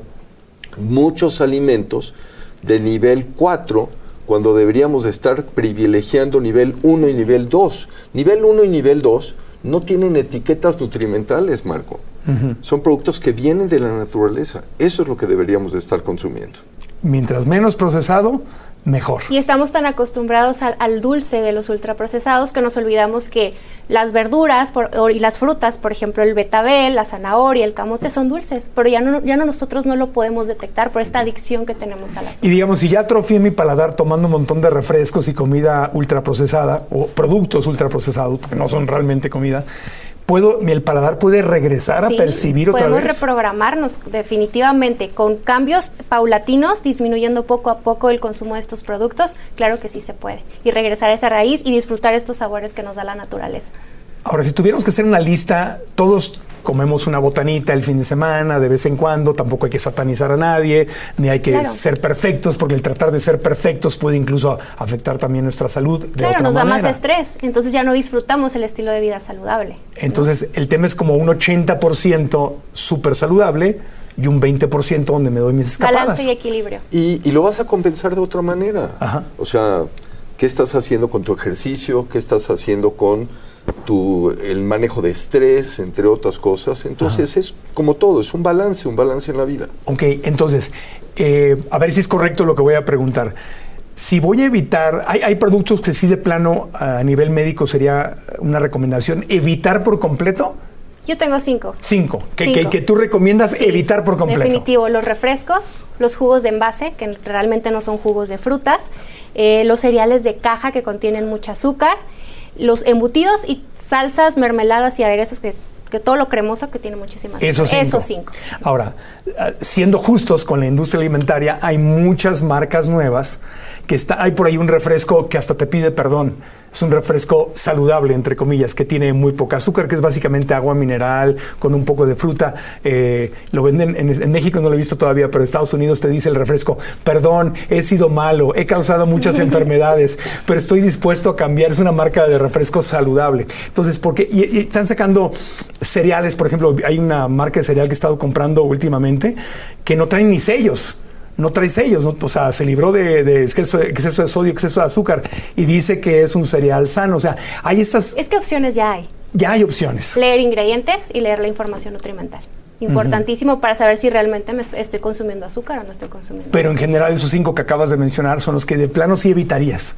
[SPEAKER 10] muchos alimentos de nivel cuatro cuando deberíamos de estar privilegiando nivel uno y nivel dos. Nivel uno y nivel dos no tienen etiquetas nutrimentales, Marco. Uh-huh. Son productos que vienen de la naturaleza. Eso es lo que deberíamos de estar consumiendo.
[SPEAKER 6] Mientras menos procesado, mejor.
[SPEAKER 13] Y estamos tan acostumbrados al, al dulce de los ultraprocesados que nos olvidamos que las verduras por, o, y las frutas, por ejemplo el betabel, la zanahoria, el camote, son dulces, pero ya no, ya no nosotros no lo podemos detectar por esta adicción que tenemos al azúcar.
[SPEAKER 6] Y digamos, si ya atrofié mi paladar tomando un montón de refrescos y comida ultraprocesada o productos ultraprocesados, porque no son realmente comida, ¿puedo, el paladar puede regresar sí, a percibir otra vez?
[SPEAKER 13] Podemos reprogramarnos definitivamente con cambios paulatinos, disminuyendo poco a poco el consumo de estos productos. Claro que sí se puede. Y regresar a esa raíz y disfrutar estos sabores que nos da la naturaleza.
[SPEAKER 6] Ahora, si tuviéramos que hacer una lista, todos comemos una botanita el fin de semana, de vez en cuando, tampoco hay que satanizar a nadie, ni hay que claro. ser perfectos, porque el tratar de ser perfectos puede incluso afectar también nuestra salud de
[SPEAKER 13] claro,
[SPEAKER 6] otra
[SPEAKER 13] nos
[SPEAKER 6] manera.
[SPEAKER 13] da más estrés, entonces ya no disfrutamos el estilo de vida saludable.
[SPEAKER 6] Entonces, ¿no? El tema es como un ochenta por ciento súper saludable y un veinte por ciento donde me doy mis escapadas.
[SPEAKER 13] Balance y equilibrio.
[SPEAKER 10] Y, y lo vas a compensar de otra manera.
[SPEAKER 6] Ajá.
[SPEAKER 10] O sea, ¿qué estás haciendo con tu ejercicio? ¿Qué estás haciendo con tu, el manejo de estrés, entre otras cosas? Entonces Ajá. es como todo, es un balance, un balance en la vida.
[SPEAKER 6] Ok, entonces, eh, a ver si es correcto lo que voy a preguntar. Si voy a evitar, hay, hay productos que sí de plano a nivel médico sería una recomendación, evitar por completo.
[SPEAKER 13] Yo tengo cinco.
[SPEAKER 6] Cinco, que,
[SPEAKER 13] cinco.
[SPEAKER 6] que, que tú recomiendas sí, evitar por completo.
[SPEAKER 13] Definitivo, los refrescos, los jugos de envase, que realmente no son jugos de frutas, eh, los cereales de caja que contienen mucho azúcar, los embutidos y salsas, mermeladas y aderezos que, que todo lo cremoso que tiene muchísimas azúcar.
[SPEAKER 6] Esos cinco.
[SPEAKER 13] Esos cinco.
[SPEAKER 6] Ahora, siendo justos con la industria alimentaria, hay muchas marcas nuevas que está, hay por ahí un refresco que hasta te pide perdón. Es un refresco saludable, entre comillas, que tiene muy poca azúcar, que es básicamente agua mineral con un poco de fruta. Eh, lo venden en, en México, no lo he visto todavía, pero en Estados Unidos te dice el refresco, perdón, he sido malo, he causado muchas enfermedades, pero estoy dispuesto a cambiar. Es una marca de refresco saludable. Entonces, ¿por qué? Y, y están sacando cereales, por ejemplo, hay una marca de cereal que he estado comprando últimamente que no traen ni sellos. No trae sellos, ¿no? O sea, se libró de, de exceso, exceso de sodio, exceso de azúcar y dice que es un cereal sano. O sea, hay estas...
[SPEAKER 13] Es que opciones ya hay.
[SPEAKER 6] Ya hay opciones.
[SPEAKER 13] Leer ingredientes y leer la información nutrimental. Importantísimo uh-huh. para saber si realmente me estoy, estoy consumiendo azúcar o no estoy consumiendo
[SPEAKER 6] Pero
[SPEAKER 13] azúcar.
[SPEAKER 6] En general esos cinco que acabas de mencionar son los que de plano sí evitarías.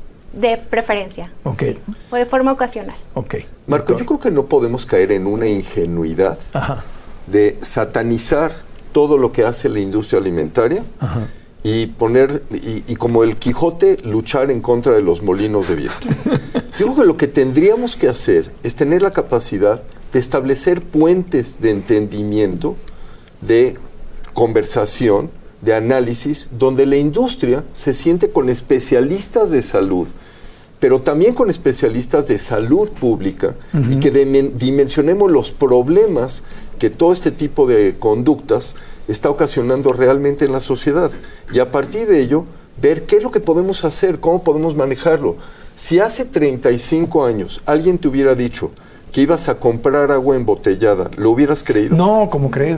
[SPEAKER 13] De preferencia.
[SPEAKER 6] Ok.
[SPEAKER 13] O de forma ocasional.
[SPEAKER 6] Ok.
[SPEAKER 10] Marco, yo creo que no podemos caer en una ingenuidad Ajá. de satanizar todo lo que hace la industria alimentaria Ajá. y poner, y, y como el Quijote, luchar en contra de los molinos de viento. Yo creo que lo que tendríamos que hacer es tener la capacidad de establecer puentes de entendimiento, de conversación, de análisis, donde la industria se siente con especialistas de salud, pero también con especialistas de salud pública uh-huh. y que de, dimensionemos los problemas que todo este tipo de conductas está ocasionando realmente en la sociedad. Y a partir de ello, ver qué es lo que podemos hacer, cómo podemos manejarlo. Si hace treinta y cinco años alguien te hubiera dicho que ibas a comprar agua embotellada, ¿lo hubieras creído?
[SPEAKER 6] No, ¿cómo crees?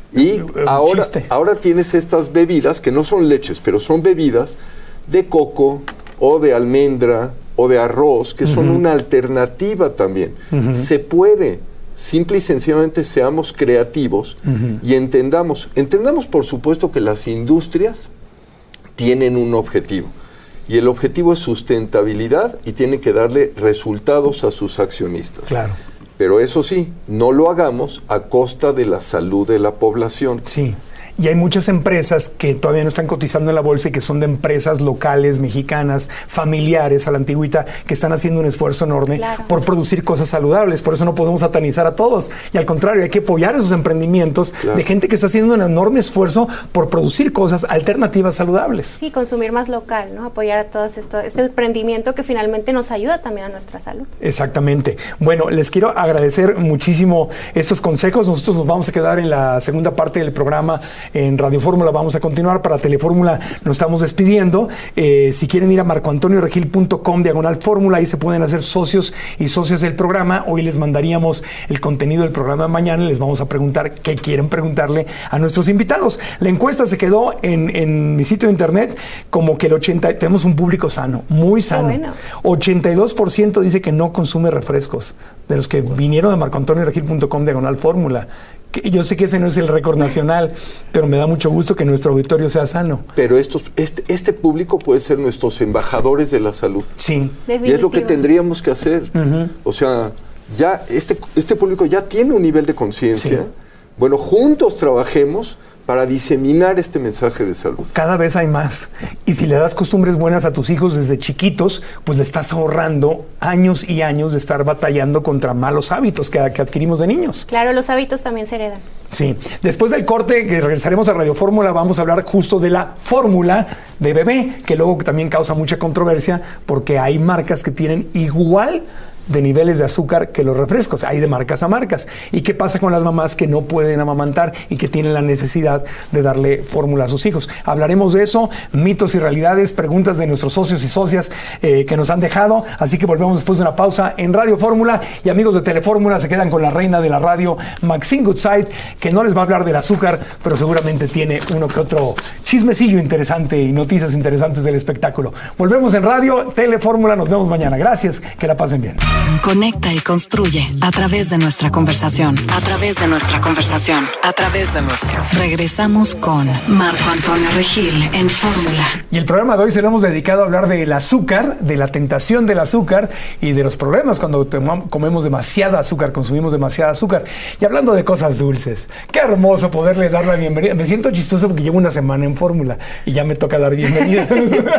[SPEAKER 10] Y ahora, ahora tienes estas bebidas que no son leches, pero son bebidas de coco o de almendra o de arroz, que uh-huh. son una alternativa también. Uh-huh. Se puede, simple y sencillamente seamos creativos uh-huh. y entendamos, entendamos por supuesto que las industrias tienen un objetivo. Y el objetivo es sustentabilidad y tienen que darle resultados a sus accionistas.
[SPEAKER 6] Claro.
[SPEAKER 10] Pero eso sí, no lo hagamos a costa de la salud de la población.
[SPEAKER 6] Sí. Y hay muchas empresas que todavía no están cotizando en la bolsa y que son de empresas locales, mexicanas, familiares a la antigüita, que están haciendo un esfuerzo enorme claro. por producir cosas saludables. Por eso no podemos satanizar a todos. Y al contrario, hay que apoyar esos emprendimientos claro. de gente que está haciendo un enorme esfuerzo por producir cosas alternativas saludables.
[SPEAKER 13] Sí, consumir más local, ¿no? Apoyar a todo esto, este emprendimiento que finalmente nos ayuda también a nuestra salud.
[SPEAKER 6] Exactamente. Bueno, les quiero agradecer muchísimo estos consejos. Nosotros nos vamos a quedar en la segunda parte del programa. En Radio Fórmula vamos a continuar. Para Telefórmula nos estamos despidiendo. Eh, si quieren ir a marco antonio regil punto com diagonal fórmula, ahí se pueden hacer socios y socias del programa. Hoy les mandaríamos el contenido del programa de mañana y les vamos a preguntar qué quieren preguntarle a nuestros invitados. La encuesta se quedó en, en mi sitio de internet como que el ochenta, tenemos un público sano, muy sano. Bueno. ochenta y dos por ciento dice que no consume refrescos, de los que vinieron de marco antonio regil punto com diagonal fórmula. Que yo sé que ese no es el récord nacional, pero me da mucho gusto que nuestro auditorio sea sano.
[SPEAKER 10] Pero estos, este, este público puede ser nuestros embajadores de la salud.
[SPEAKER 6] Sí.
[SPEAKER 10] Y es lo que tendríamos que hacer. Uh-huh. O sea, ya este, este público ya tiene un nivel de conciencia. Sí. Bueno, juntos trabajemos para diseminar este mensaje de salud.
[SPEAKER 6] Cada vez hay más. Y si le das costumbres buenas a tus hijos desde chiquitos, pues le estás ahorrando años y años de estar batallando contra malos hábitos que, que adquirimos de niños.
[SPEAKER 13] Claro, los hábitos también se heredan.
[SPEAKER 6] Sí. Después del corte, que regresaremos a Radio Fórmula, vamos a hablar justo de la fórmula de bebé, que luego también causa mucha controversia, porque hay marcas que tienen igual de niveles de azúcar que los refrescos. Hay de marcas a marcas. ¿Y qué pasa con las mamás que no pueden amamantar y que tienen la necesidad de darle fórmula a sus hijos? Hablaremos de eso, mitos y realidades, preguntas de nuestros socios y socias eh, que nos han dejado. Así que volvemos después de una pausa en Radio Fórmula. Y amigos de Telefórmula, se quedan con la reina de la radio, Maxine Goodside, que no les va a hablar del azúcar, pero seguramente tiene uno que otro chismecillo interesante y noticias interesantes del espectáculo. Volvemos en Radio Telefórmula. Nos vemos mañana. Gracias. Que la pasen bien.
[SPEAKER 5] Conecta y construye a través de nuestra conversación, a través de nuestra conversación, a través de nuestro. Regresamos con Marco Antonio Regil en Fórmula.
[SPEAKER 6] Y el programa de hoy se lo hemos dedicado a hablar del azúcar, de la tentación del azúcar y de los problemas cuando comemos demasiada azúcar, consumimos demasiada azúcar. Y hablando de cosas dulces, qué hermoso poderle dar la bienvenida. Me siento chistoso porque llevo una semana en Fórmula y ya me toca dar bienvenida.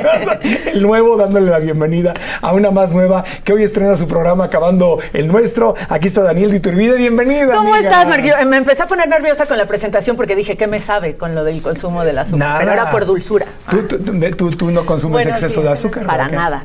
[SPEAKER 6] El nuevo dándole la bienvenida a una más nueva que hoy estrena su programa acabando el nuestro. Aquí está Daniel de Iturbide, bienvenida.
[SPEAKER 14] ¿Cómo
[SPEAKER 6] amiga?
[SPEAKER 14] estás, Marquillo? Me empecé a poner nerviosa con la presentación porque dije, ¿qué me sabe con lo del consumo del azúcar?
[SPEAKER 6] Nada.
[SPEAKER 14] Pero era por dulzura.
[SPEAKER 6] ¿Tú, tú, tú, tú no consumes bueno, exceso
[SPEAKER 14] sí,
[SPEAKER 6] de azúcar?
[SPEAKER 14] Para
[SPEAKER 6] ¿okay?
[SPEAKER 14] nada,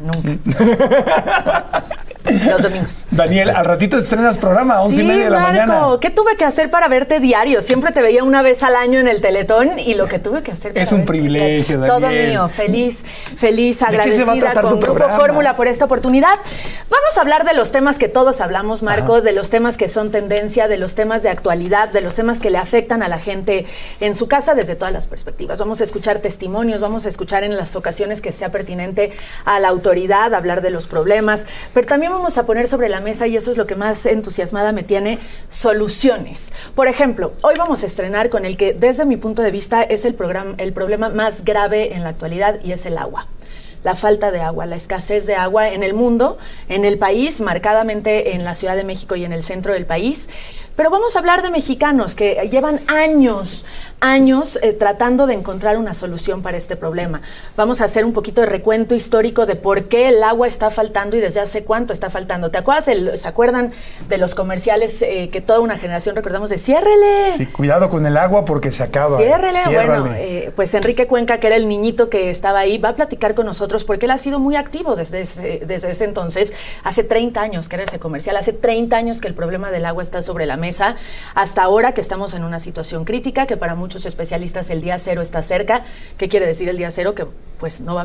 [SPEAKER 14] nunca. Los domingos.
[SPEAKER 6] Daniel, al ratito estrenas programa, once
[SPEAKER 14] sí,
[SPEAKER 6] y media de la
[SPEAKER 14] Marco,
[SPEAKER 6] mañana.
[SPEAKER 14] ¿qué tuve que hacer para verte diario? Siempre te veía una vez al año en el Teletón y lo que tuve que hacer para
[SPEAKER 6] es un privilegio, Daniel.
[SPEAKER 14] Todo mío, feliz, feliz, agradecida con Grupo
[SPEAKER 6] programa?
[SPEAKER 14] Fórmula por esta oportunidad. Vamos a hablar de los temas que todos hablamos, Marco, Ajá. de los temas que son tendencia, de los temas de actualidad, de los temas que le afectan a la gente en su casa desde todas las perspectivas. Vamos a escuchar testimonios, vamos a escuchar en las ocasiones que sea pertinente a la autoridad, hablar de los problemas, pero también vamos a poner sobre la mesa, y eso es lo que más entusiasmada me tiene, soluciones. Por ejemplo, hoy vamos a estrenar con el que desde mi punto de vista es el, programa, el problema más grave en la actualidad, y es el agua. La falta de agua, la escasez de agua en el mundo, en el país, marcadamente en la Ciudad de México y en el centro del país. Pero vamos a hablar de mexicanos que llevan años, años eh, tratando de encontrar una solución para este problema. Vamos a hacer un poquito de recuento histórico de por qué el agua está faltando y desde hace cuánto está faltando. ¿Te acuerdas? El, ¿Se acuerdan de los comerciales eh, que toda una generación recordamos de ciérrele?
[SPEAKER 6] Sí, cuidado con el agua porque se acaba.
[SPEAKER 14] Ciérrele. Bueno, eh, pues Enrique Cuenca, que era el niñito que estaba ahí, va a platicar con nosotros porque él ha sido muy activo desde ese, desde ese entonces. Hace treinta años que era ese comercial, hace treinta años que el problema del agua está sobre la mesa, hasta ahora que estamos en una situación crítica, que para muchos especialistas el día cero está cerca. ¿Qué quiere decir el día cero? Que pues no va a haber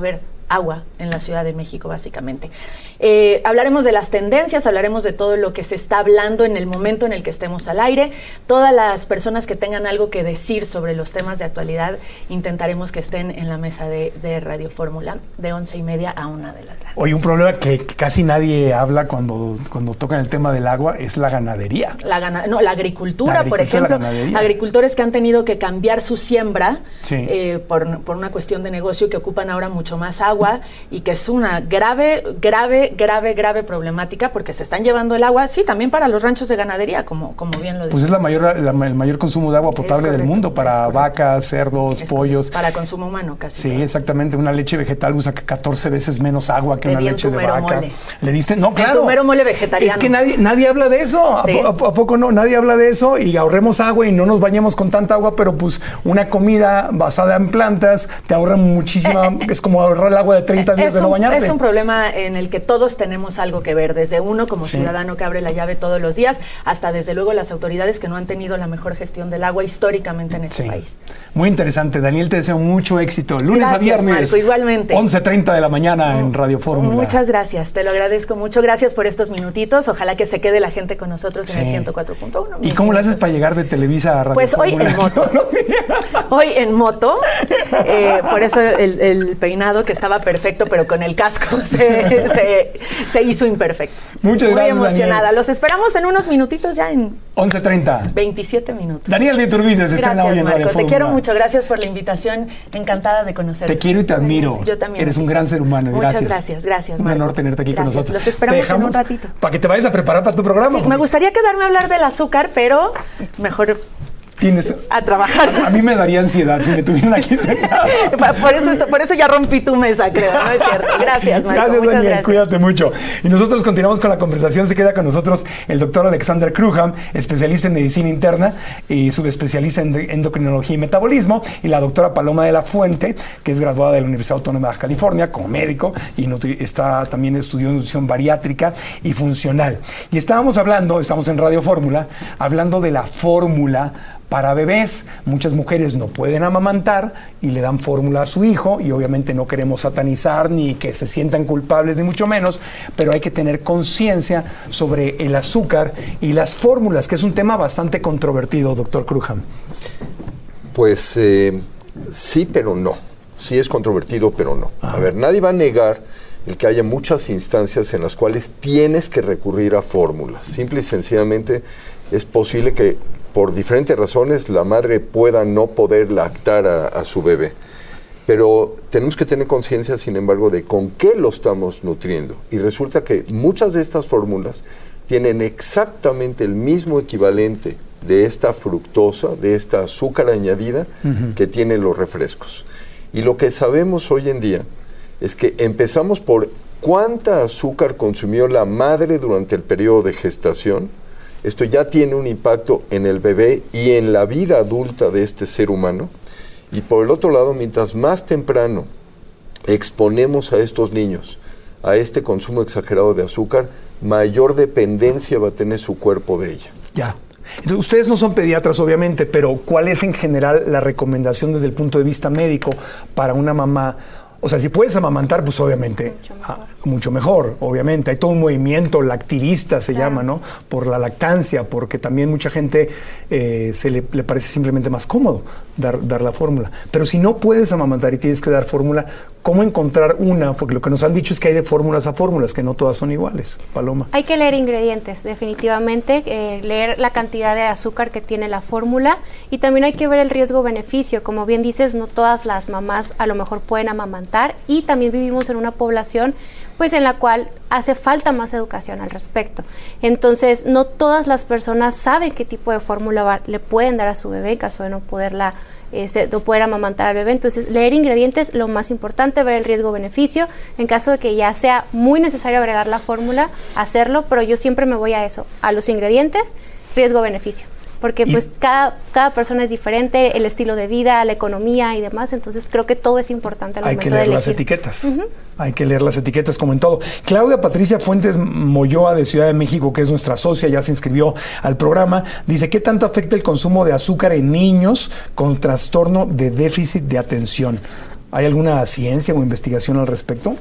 [SPEAKER 14] agua en la Ciudad de México, básicamente. Eh, hablaremos de las tendencias, hablaremos de todo lo que se está hablando en el momento en el que estemos al aire. Todas las personas que tengan algo que decir sobre los temas de actualidad, intentaremos que estén en la mesa de, de Radio Fórmula de once y media a una de la tarde.
[SPEAKER 6] Oye, un problema que casi nadie habla cuando, cuando tocan el tema del agua es la ganadería.
[SPEAKER 14] La, gana, no, la agricultura,
[SPEAKER 6] la agricultura,
[SPEAKER 14] por ejemplo. Agricultores que han tenido que cambiar su siembra sí. eh, por, por una cuestión de negocio, que ocupan ahora mucho más agua y que es una grave, grave, grave, grave problemática, porque se están llevando el agua, sí, también para los ranchos de ganadería, como, como bien lo dice.
[SPEAKER 6] Pues es la mayor, la, el mayor consumo de agua potable correcto, del mundo para vacas, cerdos, es pollos.
[SPEAKER 14] Correcto. Para consumo humano, casi.
[SPEAKER 6] Sí, todo. Exactamente. Una leche vegetal usa catorce veces menos agua que
[SPEAKER 14] Le
[SPEAKER 6] una leche de vaca.
[SPEAKER 14] Mole.
[SPEAKER 6] Le diste, no, claro.
[SPEAKER 14] El mero mole vegetariano.
[SPEAKER 6] Es que nadie, nadie habla de eso. ¿Sí? ¿A, ¿A poco no? Nadie habla de eso y ahorremos agua y no nos bañemos con tanta agua, pero pues una comida basada en plantas te ahorra muchísima, eh, eh, es como ahorrar el agua de treinta días de no bañarte.
[SPEAKER 14] Es un problema en el que todos tenemos algo que ver, desde uno como sí. ciudadano que abre la llave todos los días, hasta desde luego las autoridades que no han tenido la mejor gestión del agua históricamente en este sí. país.
[SPEAKER 6] Muy interesante. Daniel, te deseo mucho éxito. Lunes
[SPEAKER 14] gracias,
[SPEAKER 6] a viernes.
[SPEAKER 14] Marco, igualmente.
[SPEAKER 6] once treinta de la mañana mm, en Radio Fórmula.
[SPEAKER 14] Muchas gracias, te lo agradezco mucho. Gracias por estos minutitos. Ojalá que se quede la gente con nosotros sí. en el ciento cuatro punto uno.
[SPEAKER 6] ¿Y cómo le haces para llegar de Televisa a Radio
[SPEAKER 14] pues
[SPEAKER 6] Fórmula?
[SPEAKER 14] Pues hoy en moto. Hoy en moto. Eh, por eso el, el peinado que estaba perfecto, pero con el casco se, se, se hizo imperfecto.
[SPEAKER 6] Muchas
[SPEAKER 14] Muy
[SPEAKER 6] gracias,
[SPEAKER 14] emocionada.
[SPEAKER 6] Daniel.
[SPEAKER 14] Los esperamos en unos minutitos ya en
[SPEAKER 6] once treinta.
[SPEAKER 14] veintisiete minutos.
[SPEAKER 6] Daniel de Iturbide, está en la olla en Radio Fórmula.
[SPEAKER 14] Te quiero mucho. Gracias por la invitación. Encantada de conocerte.
[SPEAKER 6] Te quiero y te admiro.
[SPEAKER 14] Yo también.
[SPEAKER 6] Eres un gran ser humano.
[SPEAKER 14] Muchas
[SPEAKER 6] Gracias.
[SPEAKER 14] gracias. Gracias,
[SPEAKER 6] Un
[SPEAKER 14] Marco.
[SPEAKER 6] honor tenerte aquí
[SPEAKER 14] gracias.
[SPEAKER 6] con nosotros.
[SPEAKER 14] Los esperamos en un ratito.
[SPEAKER 6] Para que te vayas a preparar para tu programa.
[SPEAKER 14] Sí, me gustaría quedarme a hablar del azúcar, pero mejor...
[SPEAKER 6] Tienes,
[SPEAKER 14] a trabajar.
[SPEAKER 6] A mí me daría ansiedad si me tuvieran aquí sentado.
[SPEAKER 14] por, eso, por eso ya rompí tu mesa, creo, ¿no es cierto? Gracias, Marco.
[SPEAKER 6] Gracias,
[SPEAKER 14] Muchas
[SPEAKER 6] Daniel.
[SPEAKER 14] Gracias.
[SPEAKER 6] Cuídate mucho. Y nosotros continuamos con la conversación. Se queda con nosotros el doctor Alexander Cruham, especialista en medicina interna y subespecialista en endocrinología y metabolismo, y la doctora Paloma de la Fuente, que es graduada de la Universidad Autónoma de Baja California como médico y está también estudió nutrición bariátrica y funcional. Y estábamos hablando, estamos en Radio Fórmula, hablando de la fórmula para bebés. Muchas mujeres no pueden amamantar y le dan fórmula a su hijo, y obviamente no queremos satanizar ni que se sientan culpables, ni mucho menos, pero hay que tener conciencia sobre el azúcar y las fórmulas, que es un tema bastante controvertido, doctor Cruham.
[SPEAKER 10] Pues eh, sí, pero no. Sí es controvertido, pero no. Ajá. A ver, nadie va a negar el que haya muchas instancias en las cuales tienes que recurrir a fórmulas. Simple y sencillamente es posible que por diferentes razones la madre pueda no poder lactar a, a su bebé. Pero tenemos que tener conciencia, sin embargo, de con qué lo estamos nutriendo. Y resulta que muchas de estas fórmulas tienen exactamente el mismo equivalente de esta fructosa, de esta azúcar añadida, uh-huh, que tienen los refrescos. Y lo que sabemos hoy en día es que empezamos por cuánta azúcar consumió la madre durante el periodo de gestación. Esto ya tiene un impacto en el bebé y en la vida adulta de este ser humano. Y por el otro lado, mientras más temprano exponemos a estos niños a este consumo exagerado de azúcar, mayor dependencia va a tener su cuerpo de ella.
[SPEAKER 6] Ya. Entonces, ustedes no son pediatras, obviamente, pero ¿cuál es en general la recomendación desde el punto de vista médico para una mamá? O sea, si puedes amamantar, pues obviamente mucho mejor, ah, mucho mejor obviamente. Hay todo un movimiento lactivista, se claro. llama, ¿no? Por la lactancia, porque también mucha gente eh, se le, le parece simplemente más cómodo dar, dar la fórmula. Pero si no puedes amamantar y tienes que dar fórmula, ¿cómo encontrar una? Porque lo que nos han dicho es que hay de fórmulas a fórmulas, que no todas son iguales. Paloma.
[SPEAKER 13] Hay que leer ingredientes, definitivamente, eh, leer la cantidad de azúcar que tiene la fórmula, y también hay que ver el riesgo-beneficio. Como bien dices, no todas las mamás a lo mejor pueden amamantar, y también vivimos en una población pues en la cual hace falta más educación al respecto. Entonces, no todas las personas saben qué tipo de fórmula va, le pueden dar a su bebé en caso de no poderla Este, no poder amamantar al bebé. Entonces, leer ingredientes, lo más importante, ver el riesgo-beneficio. En caso de que ya sea muy necesario agregar la fórmula, hacerlo, pero yo siempre me voy a eso, a los ingredientes, riesgo-beneficio. Porque pues cada, cada persona es diferente, el estilo de vida, la economía y demás, entonces creo que todo es importante al
[SPEAKER 6] Hay
[SPEAKER 13] momento
[SPEAKER 6] que leer
[SPEAKER 13] de
[SPEAKER 6] las
[SPEAKER 13] elegir.
[SPEAKER 6] etiquetas.
[SPEAKER 13] Uh-huh.
[SPEAKER 6] Hay que leer las etiquetas como en todo. Claudia Patricia Fuentes Moyoa de Ciudad de México, que es nuestra socia, ya se inscribió al programa, dice: ¿qué tanto afecta el consumo de azúcar en niños con trastorno de déficit de atención? ¿Hay alguna ciencia o investigación al respecto?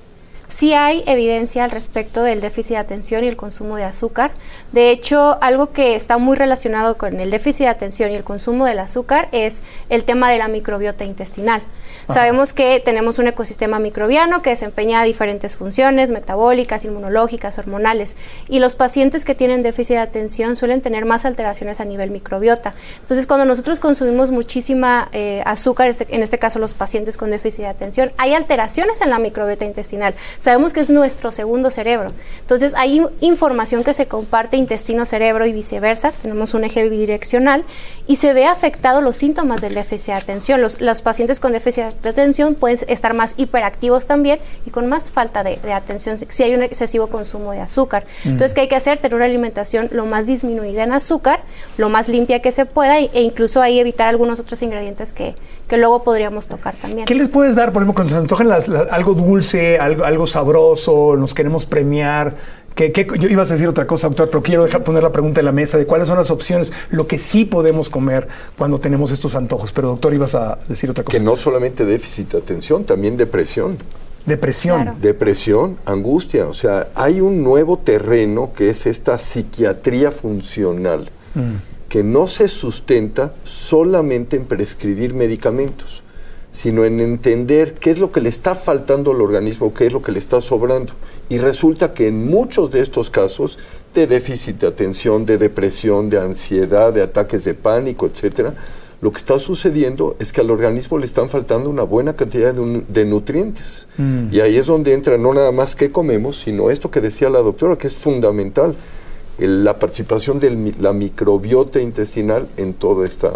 [SPEAKER 13] Sí hay evidencia al respecto del déficit de atención y el consumo de azúcar. De hecho, algo que está muy relacionado con el déficit de atención y el consumo del azúcar es el tema de la microbiota intestinal. Ajá. Sabemos que tenemos un ecosistema microbiano que desempeña diferentes funciones metabólicas, inmunológicas, hormonales, y los pacientes que tienen déficit de atención suelen tener más alteraciones a nivel microbiota. Entonces, cuando nosotros consumimos muchísima eh, azúcar, este, en este caso los pacientes con déficit de atención, hay alteraciones en la microbiota intestinal. Sabemos que es nuestro segundo cerebro. Entonces, hay información que se comparte intestino-cerebro y viceversa. Tenemos un eje bidireccional y se ve afectado los síntomas del déficit de atención. Los, los pacientes con déficit de atención pueden estar más hiperactivos también y con más falta de, de atención si hay un excesivo consumo de azúcar. Mm. Entonces, ¿qué hay que hacer? Tener una alimentación lo más disminuida en azúcar, lo más limpia que se pueda e, e incluso ahí evitar algunos otros ingredientes que, que luego podríamos tocar también.
[SPEAKER 6] ¿Qué les puedes dar, por ejemplo, cuando se antojan las, las, algo dulce, algo, algo sabroso, nos queremos premiar? ¿Qué, qué, yo ibas a decir otra cosa, doctor, pero quiero dejar poner la pregunta en la mesa de cuáles son las opciones, lo que sí podemos comer cuando tenemos estos antojos. Pero, doctor, ibas a decir otra cosa.
[SPEAKER 10] Que no solamente déficit de atención, también depresión.
[SPEAKER 6] Depresión.
[SPEAKER 13] Claro.
[SPEAKER 10] Depresión, angustia. O sea, hay un nuevo terreno que es esta psiquiatría funcional, mm. que no se sustenta solamente en prescribir medicamentos, sino en entender qué es lo que le está faltando al organismo, qué es lo que le está sobrando. Y resulta que en muchos de estos casos de déficit de atención, de depresión, de ansiedad, de ataques de pánico, etcétera, lo que está sucediendo es que al organismo le están faltando una buena cantidad de, de nutrientes. Mm. Y ahí es donde entra no nada más qué comemos, sino esto que decía la doctora, que es fundamental, el, la participación de la microbiota intestinal en toda esta...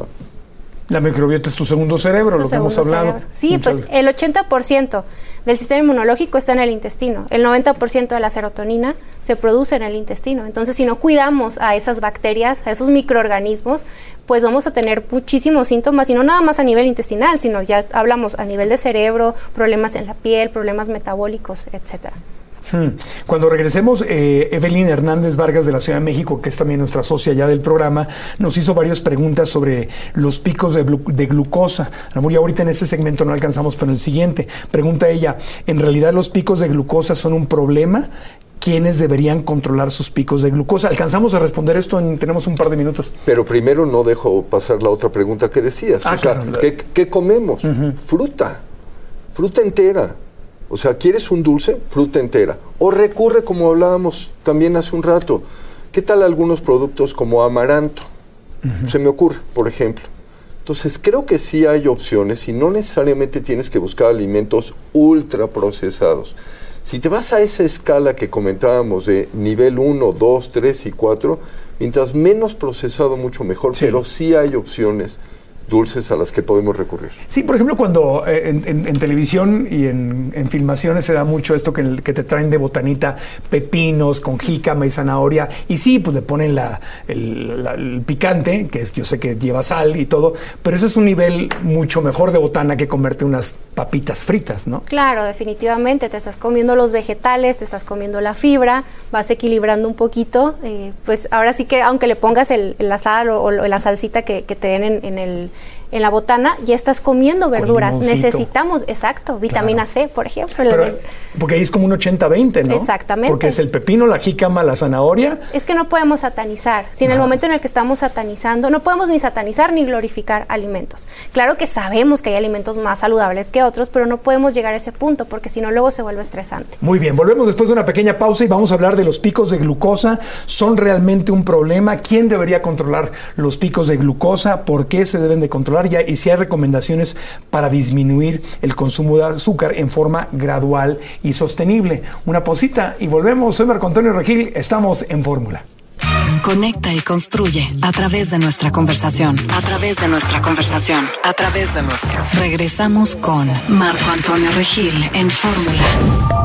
[SPEAKER 6] La microbiota es tu segundo cerebro, lo que hemos hablado.
[SPEAKER 13] Cerebro. Sí, Muchas pues el ochenta por ciento del sistema inmunológico está en el intestino. El noventa por ciento de la serotonina se produce en el intestino. Entonces, si no cuidamos a esas bacterias, a esos microorganismos, pues vamos a tener muchísimos síntomas, y no nada más a nivel intestinal, sino ya hablamos a nivel de cerebro, problemas en la piel, problemas metabólicos, etcétera.
[SPEAKER 6] Hmm. Cuando regresemos, eh, Evelyn Hernández Vargas de la Ciudad de México, que es también nuestra socia ya del programa, nos hizo varias preguntas sobre los picos de, de glucosa. Amor, y ahorita en este segmento no alcanzamos, pero en el siguiente, pregunta ella, ¿en realidad los picos de glucosa son un problema? ¿Quiénes deberían controlar sus picos de glucosa? Alcanzamos a responder esto, en, tenemos un par de minutos.
[SPEAKER 10] Pero primero no dejo pasar la otra pregunta que decías.
[SPEAKER 6] Ah,
[SPEAKER 10] o sea,
[SPEAKER 6] claro.
[SPEAKER 10] ¿qué, qué comemos? Uh-huh. Fruta, fruta entera. O sea, ¿quieres un dulce? Fruta entera. O recurre, como hablábamos también hace un rato, ¿qué tal algunos productos como amaranto? Uh-huh. Se me ocurre, por ejemplo. Entonces, creo que sí hay opciones y no necesariamente tienes que buscar alimentos ultra procesados. Si te vas a esa escala que comentábamos de nivel uno, dos, tres y cuatro, mientras menos procesado, mucho mejor, sí. Pero sí hay opciones dulces a las que podemos recurrir.
[SPEAKER 6] Sí, por ejemplo, cuando eh, en, en, en televisión y en, en filmaciones se da mucho esto que, que te traen de botanita pepinos con jícama y zanahoria, y sí, pues le ponen la, el, la, el picante, que es, yo sé que lleva sal y todo, pero eso es un nivel mucho mejor de botana que comerte unas papitas fritas, ¿no?
[SPEAKER 13] Claro, definitivamente, te estás comiendo los vegetales, te estás comiendo la fibra, vas equilibrando un poquito, eh, pues ahora sí que aunque le pongas el, la sal o, o la salsita que, que te den en, en el en la botana, ya estás comiendo verduras. Necesitamos, exacto, vitamina claro. C, por ejemplo.
[SPEAKER 6] Pero, el, porque ahí es como un ochenta veinte, ¿no?
[SPEAKER 13] Exactamente.
[SPEAKER 6] Porque es el pepino, la jícama, la zanahoria.
[SPEAKER 13] Es que no podemos satanizar. Si en no. el momento en el que estamos satanizando, no podemos ni satanizar ni glorificar alimentos. Claro que sabemos que hay alimentos más saludables que otros, pero no podemos llegar a ese punto, porque si no luego se vuelve estresante.
[SPEAKER 6] Muy bien, volvemos después de una pequeña pausa y vamos a hablar de los picos de glucosa. ¿Son realmente un problema? ¿Quién debería controlar los picos de glucosa? ¿Por qué se deben de controlar? Ya, y si hay recomendaciones para disminuir el consumo de azúcar en forma gradual y sostenible. Una pausita y volvemos. Soy Marco Antonio Regil, estamos en Fórmula.
[SPEAKER 5] Conecta y construye a través de nuestra conversación, a través de nuestra conversación, a través de nuestra. Regresamos con Marco Antonio Regil en Fórmula.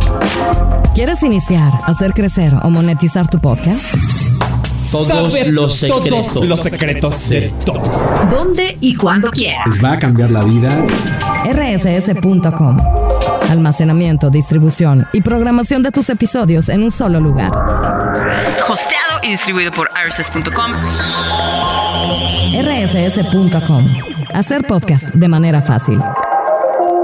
[SPEAKER 4] ¿Quieres iniciar, hacer crecer o monetizar tu podcast?
[SPEAKER 15] Todos Saber los secretos. Todos los secretos sí. de todos.
[SPEAKER 16] ¿Dónde y cuándo quieras?
[SPEAKER 12] Les va a cambiar la vida.
[SPEAKER 4] R S S punto com. Almacenamiento, distribución y programación de tus episodios en un solo lugar.
[SPEAKER 16] Hosteado y distribuido por R S S punto com.
[SPEAKER 4] R S S punto com. Hacer podcast de manera fácil.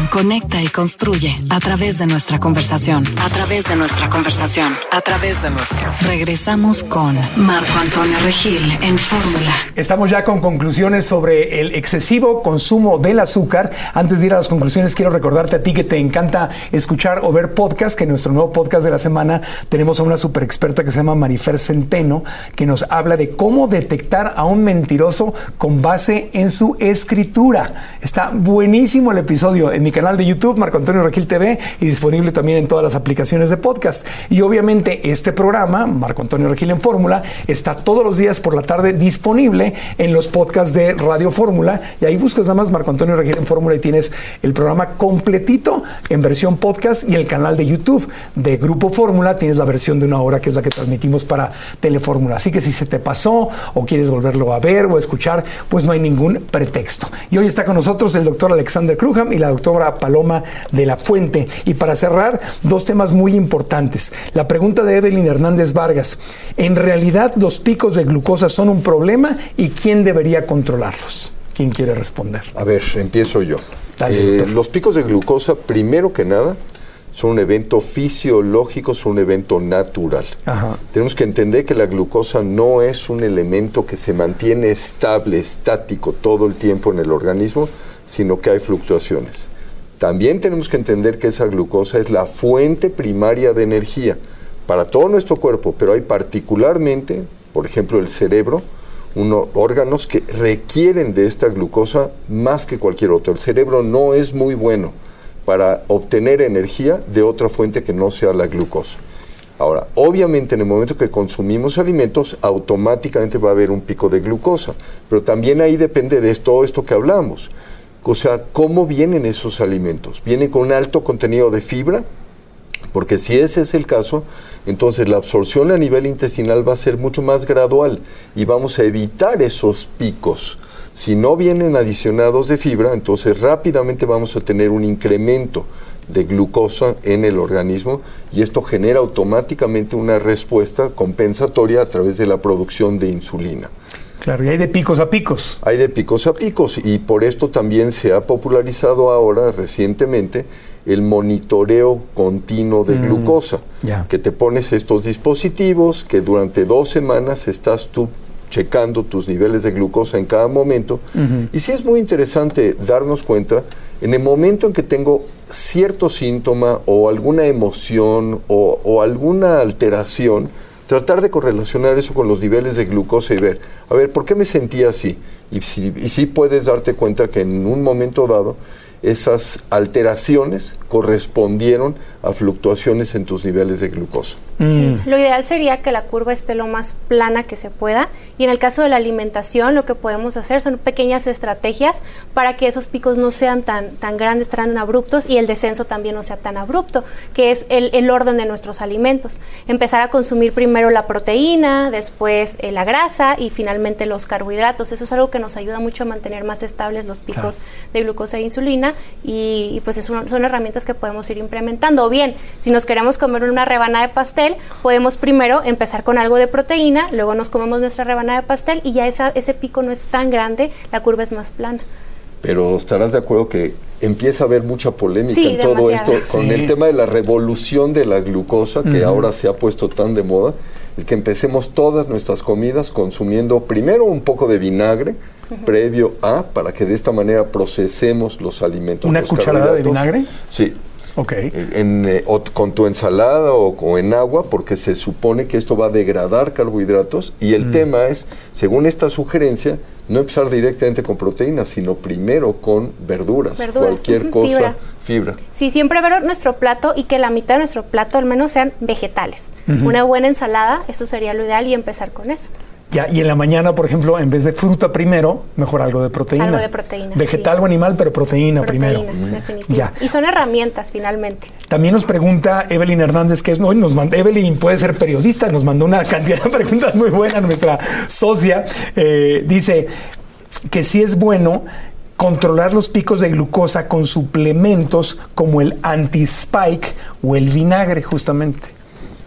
[SPEAKER 5] Conecta y construye a través de nuestra conversación, a través de nuestra conversación, a través de nuestra. Regresamos con Marco Antonio Regil en Fórmula.
[SPEAKER 6] Estamos ya con conclusiones sobre el excesivo consumo del azúcar. Antes de ir a las conclusiones, quiero recordarte a ti que te encanta escuchar o ver podcast, que en nuestro nuevo podcast de la semana tenemos a una super experta que se llama Marifer Centeno, que nos habla de cómo detectar a un mentiroso con base en su escritura. Está buenísimo el episodio en mi canal de YouTube, Marco Antonio Regil T V, y disponible también en todas las aplicaciones de podcast. Y obviamente este programa, Marco Antonio Regil en Fórmula, está todos los días por la tarde disponible en los podcasts de Radio Fórmula, y ahí buscas nada más Marco Antonio Regil en Fórmula y tienes el programa completito en versión podcast, y el canal de YouTube de Grupo Fórmula tienes la versión de una hora, que es la que transmitimos para Telefórmula. Así que si se te pasó o quieres volverlo a ver o escuchar, pues no hay ningún pretexto. Y hoy está con nosotros el doctor Alexander Cruham y la doctora Paloma de la Fuente. Y para cerrar, dos temas muy importantes. La pregunta de Evelyn Hernández Vargas: ¿en realidad los picos de glucosa son un problema y quién debería controlarlos? ¿Quién quiere responder?
[SPEAKER 10] A ver, empiezo yo.
[SPEAKER 6] Dale,
[SPEAKER 10] eh, los picos de glucosa, primero que nada, son un evento fisiológico, son un evento natural.
[SPEAKER 6] Ajá.
[SPEAKER 10] Tenemos que entender que la glucosa no es un elemento que se mantiene estable, estático todo el tiempo en el organismo, sino que hay fluctuaciones. También tenemos que entender que esa glucosa es la fuente primaria de energía para todo nuestro cuerpo, pero hay particularmente, por ejemplo, el cerebro, unos órganos que requieren de esta glucosa más que cualquier otro. El cerebro no es muy bueno para obtener energía de otra fuente que no sea la glucosa. Ahora, obviamente en el momento que consumimos alimentos, automáticamente va a haber un pico de glucosa, pero también ahí depende de todo esto que hablamos. O sea, ¿cómo vienen esos alimentos? ¿Vienen con un alto contenido de fibra? Porque si ese es el caso, entonces la absorción a nivel intestinal va a ser mucho más gradual y vamos a evitar esos picos. Si no vienen adicionados de fibra, entonces rápidamente vamos a tener un incremento de glucosa en el organismo, y esto genera automáticamente una respuesta compensatoria a través de la producción de insulina.
[SPEAKER 6] Claro, y hay de picos a picos.
[SPEAKER 10] Hay de picos a picos, y por esto también se ha popularizado ahora recientemente el monitoreo continuo de mm, glucosa,
[SPEAKER 6] yeah.
[SPEAKER 10] que te pones estos dispositivos que durante dos semanas estás tú checando tus niveles de glucosa en cada momento. Uh-huh. Y sí es muy interesante darnos cuenta, en el momento en que tengo cierto síntoma o alguna emoción o, o alguna alteración, tratar de correlacionar eso con los niveles de glucosa y ver, a ver, ¿por qué me sentía así? Y sí y si puedes darte cuenta que en un momento dado esas alteraciones correspondieron a fluctuaciones en tus niveles de glucosa.
[SPEAKER 13] Sí, lo ideal sería que la curva esté lo más plana que se pueda, y en el caso de la alimentación lo que podemos hacer son pequeñas estrategias para que esos picos no sean tan, tan grandes, tan abruptos, y el descenso también no sea tan abrupto, que es el, el orden de nuestros alimentos. Empezar a consumir primero la proteína, después eh, la grasa y finalmente los carbohidratos. Eso es algo que nos ayuda mucho a mantener más estables los picos ah. de glucosa e insulina, y, y pues es una, son herramientas que podemos ir implementando. O bien, si nos queremos comer una rebanada de pastel, podemos primero empezar con algo de proteína, luego nos comemos nuestra rebanada de pastel y ya esa, ese pico no es tan grande, la curva es más plana.
[SPEAKER 10] Pero estarás de acuerdo que empieza a haber mucha polémica
[SPEAKER 13] sí,
[SPEAKER 10] en todo esto,
[SPEAKER 6] sí.
[SPEAKER 10] con el tema de la revolución de la glucosa, que uh-huh. ahora se ha puesto tan de moda, el que empecemos todas nuestras comidas consumiendo primero un poco de vinagre, uh-huh. previo a, para que de esta manera procesemos los alimentos.
[SPEAKER 6] ¿Una
[SPEAKER 10] los
[SPEAKER 6] cucharada de vinagre?
[SPEAKER 10] Sí.
[SPEAKER 6] Okay.
[SPEAKER 10] En, eh, o con tu ensalada o, o en agua, porque se supone que esto va a degradar carbohidratos, y el mm. tema es, según esta sugerencia, no empezar directamente con proteínas, sino primero con verduras,
[SPEAKER 13] verduras
[SPEAKER 10] cualquier
[SPEAKER 13] uh-huh.
[SPEAKER 10] cosa,
[SPEAKER 13] fibra.
[SPEAKER 10] fibra.
[SPEAKER 13] Sí, siempre ver nuestro plato y que la mitad de nuestro plato al menos sean vegetales. Uh-huh. Una buena ensalada, eso sería lo ideal, y empezar con eso.
[SPEAKER 6] Ya, y en la mañana, por ejemplo, en vez de fruta primero, mejor algo de proteína.
[SPEAKER 13] Algo de proteína.
[SPEAKER 6] Vegetal sí. o animal, pero proteína, proteína primero.
[SPEAKER 13] Proteína, definitivamente. Ya. Y son herramientas, finalmente.
[SPEAKER 6] También nos pregunta Evelyn Hernández, que es, no, nos manda, Evelyn puede ser periodista, nos mandó una cantidad de preguntas muy buenas, nuestra socia. Eh, dice que sí es bueno controlar los picos de glucosa con suplementos como el anti-spike o el vinagre, justamente.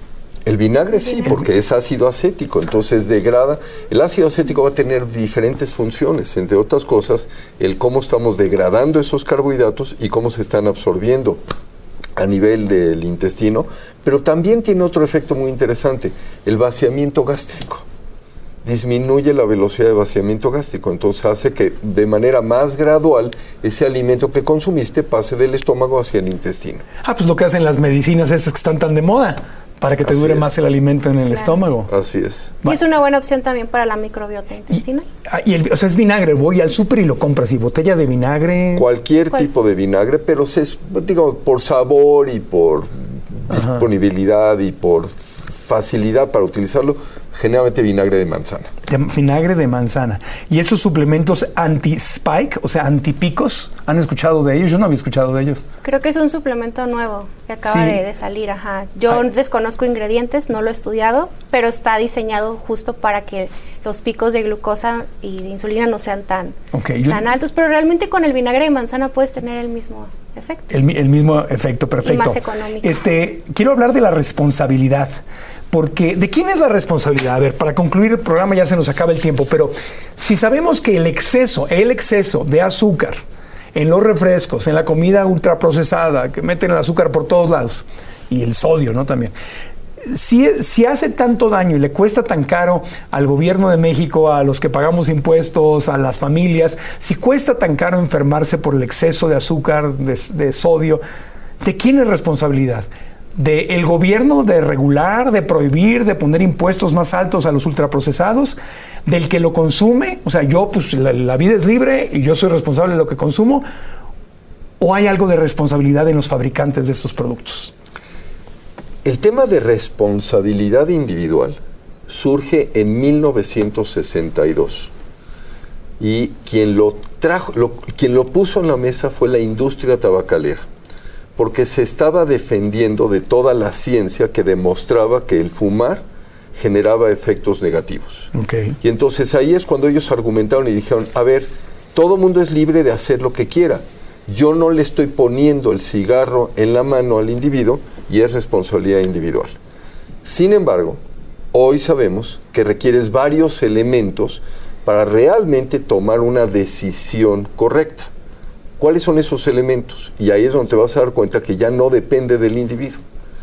[SPEAKER 10] El vinagre sí, porque es ácido acético, entonces degrada. El ácido acético va a tener diferentes funciones, entre otras cosas, el cómo estamos degradando esos carbohidratos y cómo se están absorbiendo a nivel del intestino, pero también tiene otro efecto muy interesante, el vaciamiento gástrico. Disminuye la velocidad de vaciamiento gástrico, entonces hace que de manera más gradual ese alimento que consumiste pase del estómago hacia el intestino.
[SPEAKER 6] Ah, pues lo que hacen las medicinas esas que están tan de moda, para que te
[SPEAKER 10] Así
[SPEAKER 6] dure
[SPEAKER 10] es.
[SPEAKER 6] más el alimento en el
[SPEAKER 13] Claro.
[SPEAKER 6] estómago.
[SPEAKER 10] Así es.
[SPEAKER 13] Y es una buena opción también para la microbiota intestinal.
[SPEAKER 6] Ah, y el, o sea, es vinagre, voy al súper y lo compras, y botella de vinagre.
[SPEAKER 10] Cualquier
[SPEAKER 13] ¿Cuál?
[SPEAKER 10] tipo de vinagre, pero se, es, digo, por sabor y por
[SPEAKER 6] Ajá.
[SPEAKER 10] disponibilidad y por facilidad para utilizarlo, generalmente vinagre de manzana.
[SPEAKER 6] De vinagre de manzana. Y esos suplementos anti-spike, o sea, antipicos, ¿han escuchado de ellos? Yo no había escuchado de ellos.
[SPEAKER 13] Creo que es un suplemento nuevo que acaba
[SPEAKER 6] Sí.
[SPEAKER 13] de, de salir, ajá. Yo
[SPEAKER 6] Ay.
[SPEAKER 13] desconozco ingredientes, no lo he estudiado, pero está diseñado justo para que los picos de glucosa y de insulina no sean tan,
[SPEAKER 6] Ok, yo-
[SPEAKER 13] tan altos, pero realmente con el vinagre de manzana puedes tener el mismo efecto.
[SPEAKER 6] El, mi- el mismo efecto, perfecto.
[SPEAKER 13] más económico.
[SPEAKER 6] Este, quiero hablar de la responsabilidad. Porque, ¿de quién es la responsabilidad? A ver, para concluir el programa ya se nos acaba el tiempo, pero si sabemos que el exceso, el exceso de azúcar en los refrescos, en la comida ultraprocesada, que meten el azúcar por todos lados, y el sodio, ¿no? También. Si, si hace tanto daño y le cuesta tan caro al gobierno de México, a los que pagamos impuestos, a las familias, si cuesta tan caro enfermarse por el exceso de azúcar, de, de sodio, ¿de quién es responsabilidad? ¿Del gobierno de regular, de prohibir, de poner impuestos más altos a los ultraprocesados? ¿Del que lo consume? O sea, yo, pues la, la vida es libre y yo soy responsable de lo que consumo. ¿O hay algo de responsabilidad en los fabricantes de estos productos?
[SPEAKER 10] El tema de responsabilidad individual surge en mil novecientos sesenta y dos y quien lo trajo, lo, quien lo puso en la mesa fue la industria tabacalera, porque se estaba defendiendo de toda la ciencia que demostraba que el fumar generaba efectos negativos.
[SPEAKER 6] Okay.
[SPEAKER 10] Y entonces ahí es cuando ellos argumentaron y dijeron, a ver, todo mundo es libre de hacer lo que quiera. Yo no le estoy poniendo el cigarro en la mano al individuo y es responsabilidad individual. Sin embargo, hoy sabemos que requieres varios elementos para realmente tomar una decisión correcta. ¿Cuáles son esos elementos? Y ahí es donde te vas a dar cuenta que ya no depende del individuo.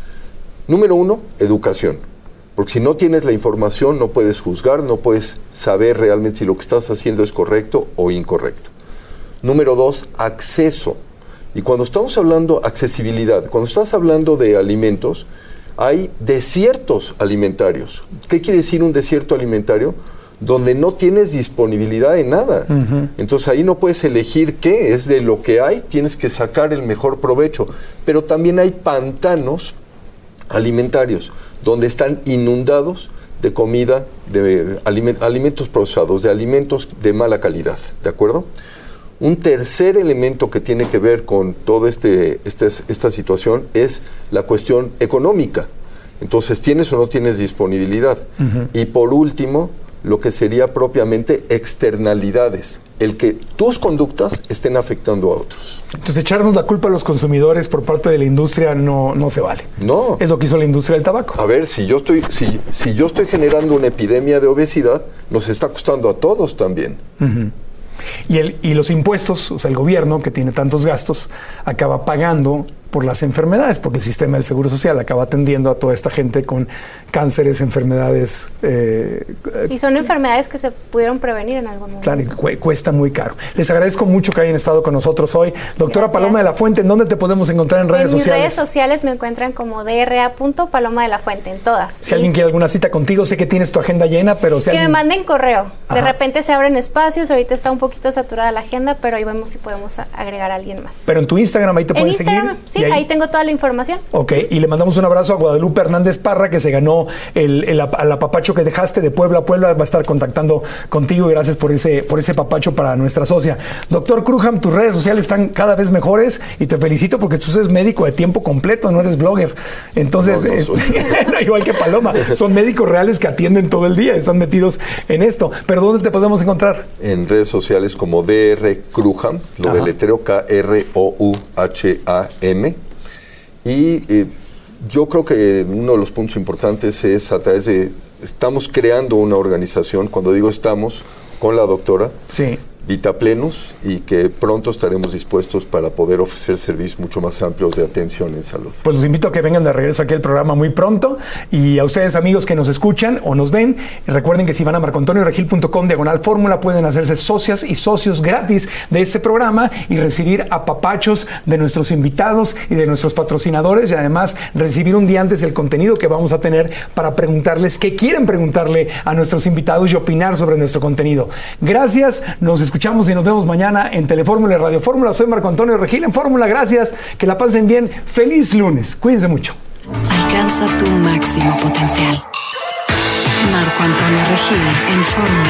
[SPEAKER 10] Número uno, educación. Porque si no tienes la información, no puedes juzgar, no puedes saber realmente si lo que estás haciendo es correcto o incorrecto. Número dos, acceso. Y cuando estamos hablando accesibilidad, cuando estás hablando de alimentos, hay desiertos alimentarios. ¿Qué quiere decir un desierto alimentario? Donde no tienes disponibilidad de nada. Uh-huh. Entonces ahí no puedes elegir qué, es de lo que hay, tienes que sacar el mejor provecho. Pero también hay pantanos alimentarios, donde están inundados de comida, de aliment- alimentos procesados, de alimentos de mala calidad, ¿de acuerdo? Un tercer elemento que tiene que ver con toda este, este, esta situación es la cuestión económica. Entonces, ¿tienes o no tienes disponibilidad? Uh-huh. Y por último, lo que sería propiamente externalidades, el que tus conductas estén afectando a otros.
[SPEAKER 6] Entonces, echarnos la culpa a los consumidores por parte de la industria no, no se vale.
[SPEAKER 10] No.
[SPEAKER 6] Es lo que hizo la industria del tabaco.
[SPEAKER 10] A ver, si yo estoy, si, si yo estoy generando una epidemia de obesidad, nos está costando a todos también.
[SPEAKER 6] Uh-huh. Y, el, y los impuestos, o sea, el gobierno que tiene tantos gastos, acaba pagando por las enfermedades, porque el sistema del Seguro Social acaba atendiendo a toda esta gente con cánceres, enfermedades. Eh,
[SPEAKER 13] y son enfermedades que se pudieron prevenir en algún momento.
[SPEAKER 6] Claro, y cu- cuesta muy caro. Les agradezco mucho que hayan estado con nosotros hoy. Doctora
[SPEAKER 13] Gracias.
[SPEAKER 6] Paloma de la Fuente, ¿en dónde te podemos encontrar en redes
[SPEAKER 13] en mis
[SPEAKER 6] sociales?
[SPEAKER 13] redes sociales me encuentran como dra punto paloma de la fuente, en todas.
[SPEAKER 6] Si alguien quiere alguna cita contigo, sé que tienes tu agenda llena, pero si
[SPEAKER 13] Que
[SPEAKER 6] alguien...
[SPEAKER 13] me manden correo. De
[SPEAKER 6] Ajá.
[SPEAKER 13] repente se abren espacios, ahorita está un poquito saturada la agenda, pero ahí vemos si podemos a- agregar a alguien más.
[SPEAKER 6] Pero en tu Instagram ahí te
[SPEAKER 13] En
[SPEAKER 6] pueden
[SPEAKER 13] Instagram,
[SPEAKER 6] seguir.
[SPEAKER 13] sí,
[SPEAKER 6] y
[SPEAKER 13] ahí... ahí tengo toda la información.
[SPEAKER 6] Ok, y le mandamos un abrazo a Guadalupe Hernández Parra, que se ganó el, el, ap- el apapacho que dejaste de Puebla a Puebla. Va a estar contactando contigo y gracias por ese, por ese papacho para nuestra socia. Doctor Crujam, tus redes sociales están cada vez mejores y te felicito porque tú eres médico de tiempo completo, no eres blogger. Entonces,
[SPEAKER 10] No, no
[SPEAKER 6] eh,
[SPEAKER 10] soy.
[SPEAKER 6] igual que Paloma, son médicos reales que atienden todo el día, están metidos en esto. Pero ¿dónde te podemos encontrar?
[SPEAKER 10] En redes sociales como D R Crujam, lo
[SPEAKER 6] Ajá.
[SPEAKER 10] deletreo K R O U H A M. Y eh, Yo creo que uno de los puntos importantes es a través de, estamos creando una organización, cuando digo estamos, con la doctora,
[SPEAKER 6] sí.
[SPEAKER 10] Vitaplenos, y que pronto estaremos dispuestos para poder ofrecer servicios mucho más amplios de atención en salud.
[SPEAKER 6] Pues los invito a que vengan de regreso aquí al programa muy pronto, y a ustedes, amigos que nos escuchan o nos ven, recuerden que si van a marcoantonioregil punto com diagonal fórmula pueden hacerse socias y socios gratis de este programa y recibir apapachos de nuestros invitados y de nuestros patrocinadores, y además recibir un día antes el contenido que vamos a tener para preguntarles qué quieren preguntarle a nuestros invitados y opinar sobre nuestro contenido. Gracias, nos escuchamos y nos vemos mañana en Telefórmula y Radio Fórmula. Soy Marco Antonio Regil en Fórmula. Gracias, que la pasen bien. Feliz lunes. Cuídense mucho.
[SPEAKER 5] Alcanza tu máximo potencial. Marco Antonio Regil en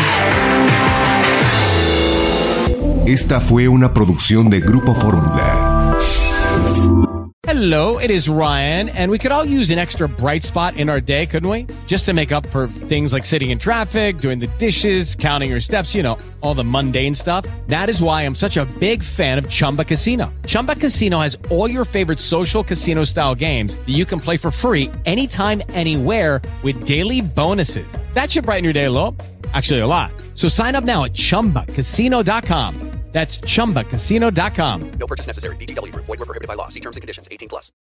[SPEAKER 5] Fórmula.
[SPEAKER 17] Esta fue una producción de Grupo Fórmula.
[SPEAKER 18] Hello, it is Ryan, and we could all use an extra bright spot in our day, couldn't we? Just to make up for things like sitting in traffic, doing the dishes, counting your steps, you know, all the mundane stuff. That is why I'm such a big fan of Chumba Casino. Chumba Casino has all your favorite social casino-style games that you can play for free anytime, anywhere with daily bonuses. That should brighten your day a little. Actually, a lot. So sign up now at chumba casino dot com. That's chumba casino dot com.
[SPEAKER 19] No purchase necessary. V G W Group. Void where prohibited by law. See terms and conditions. eighteen plus.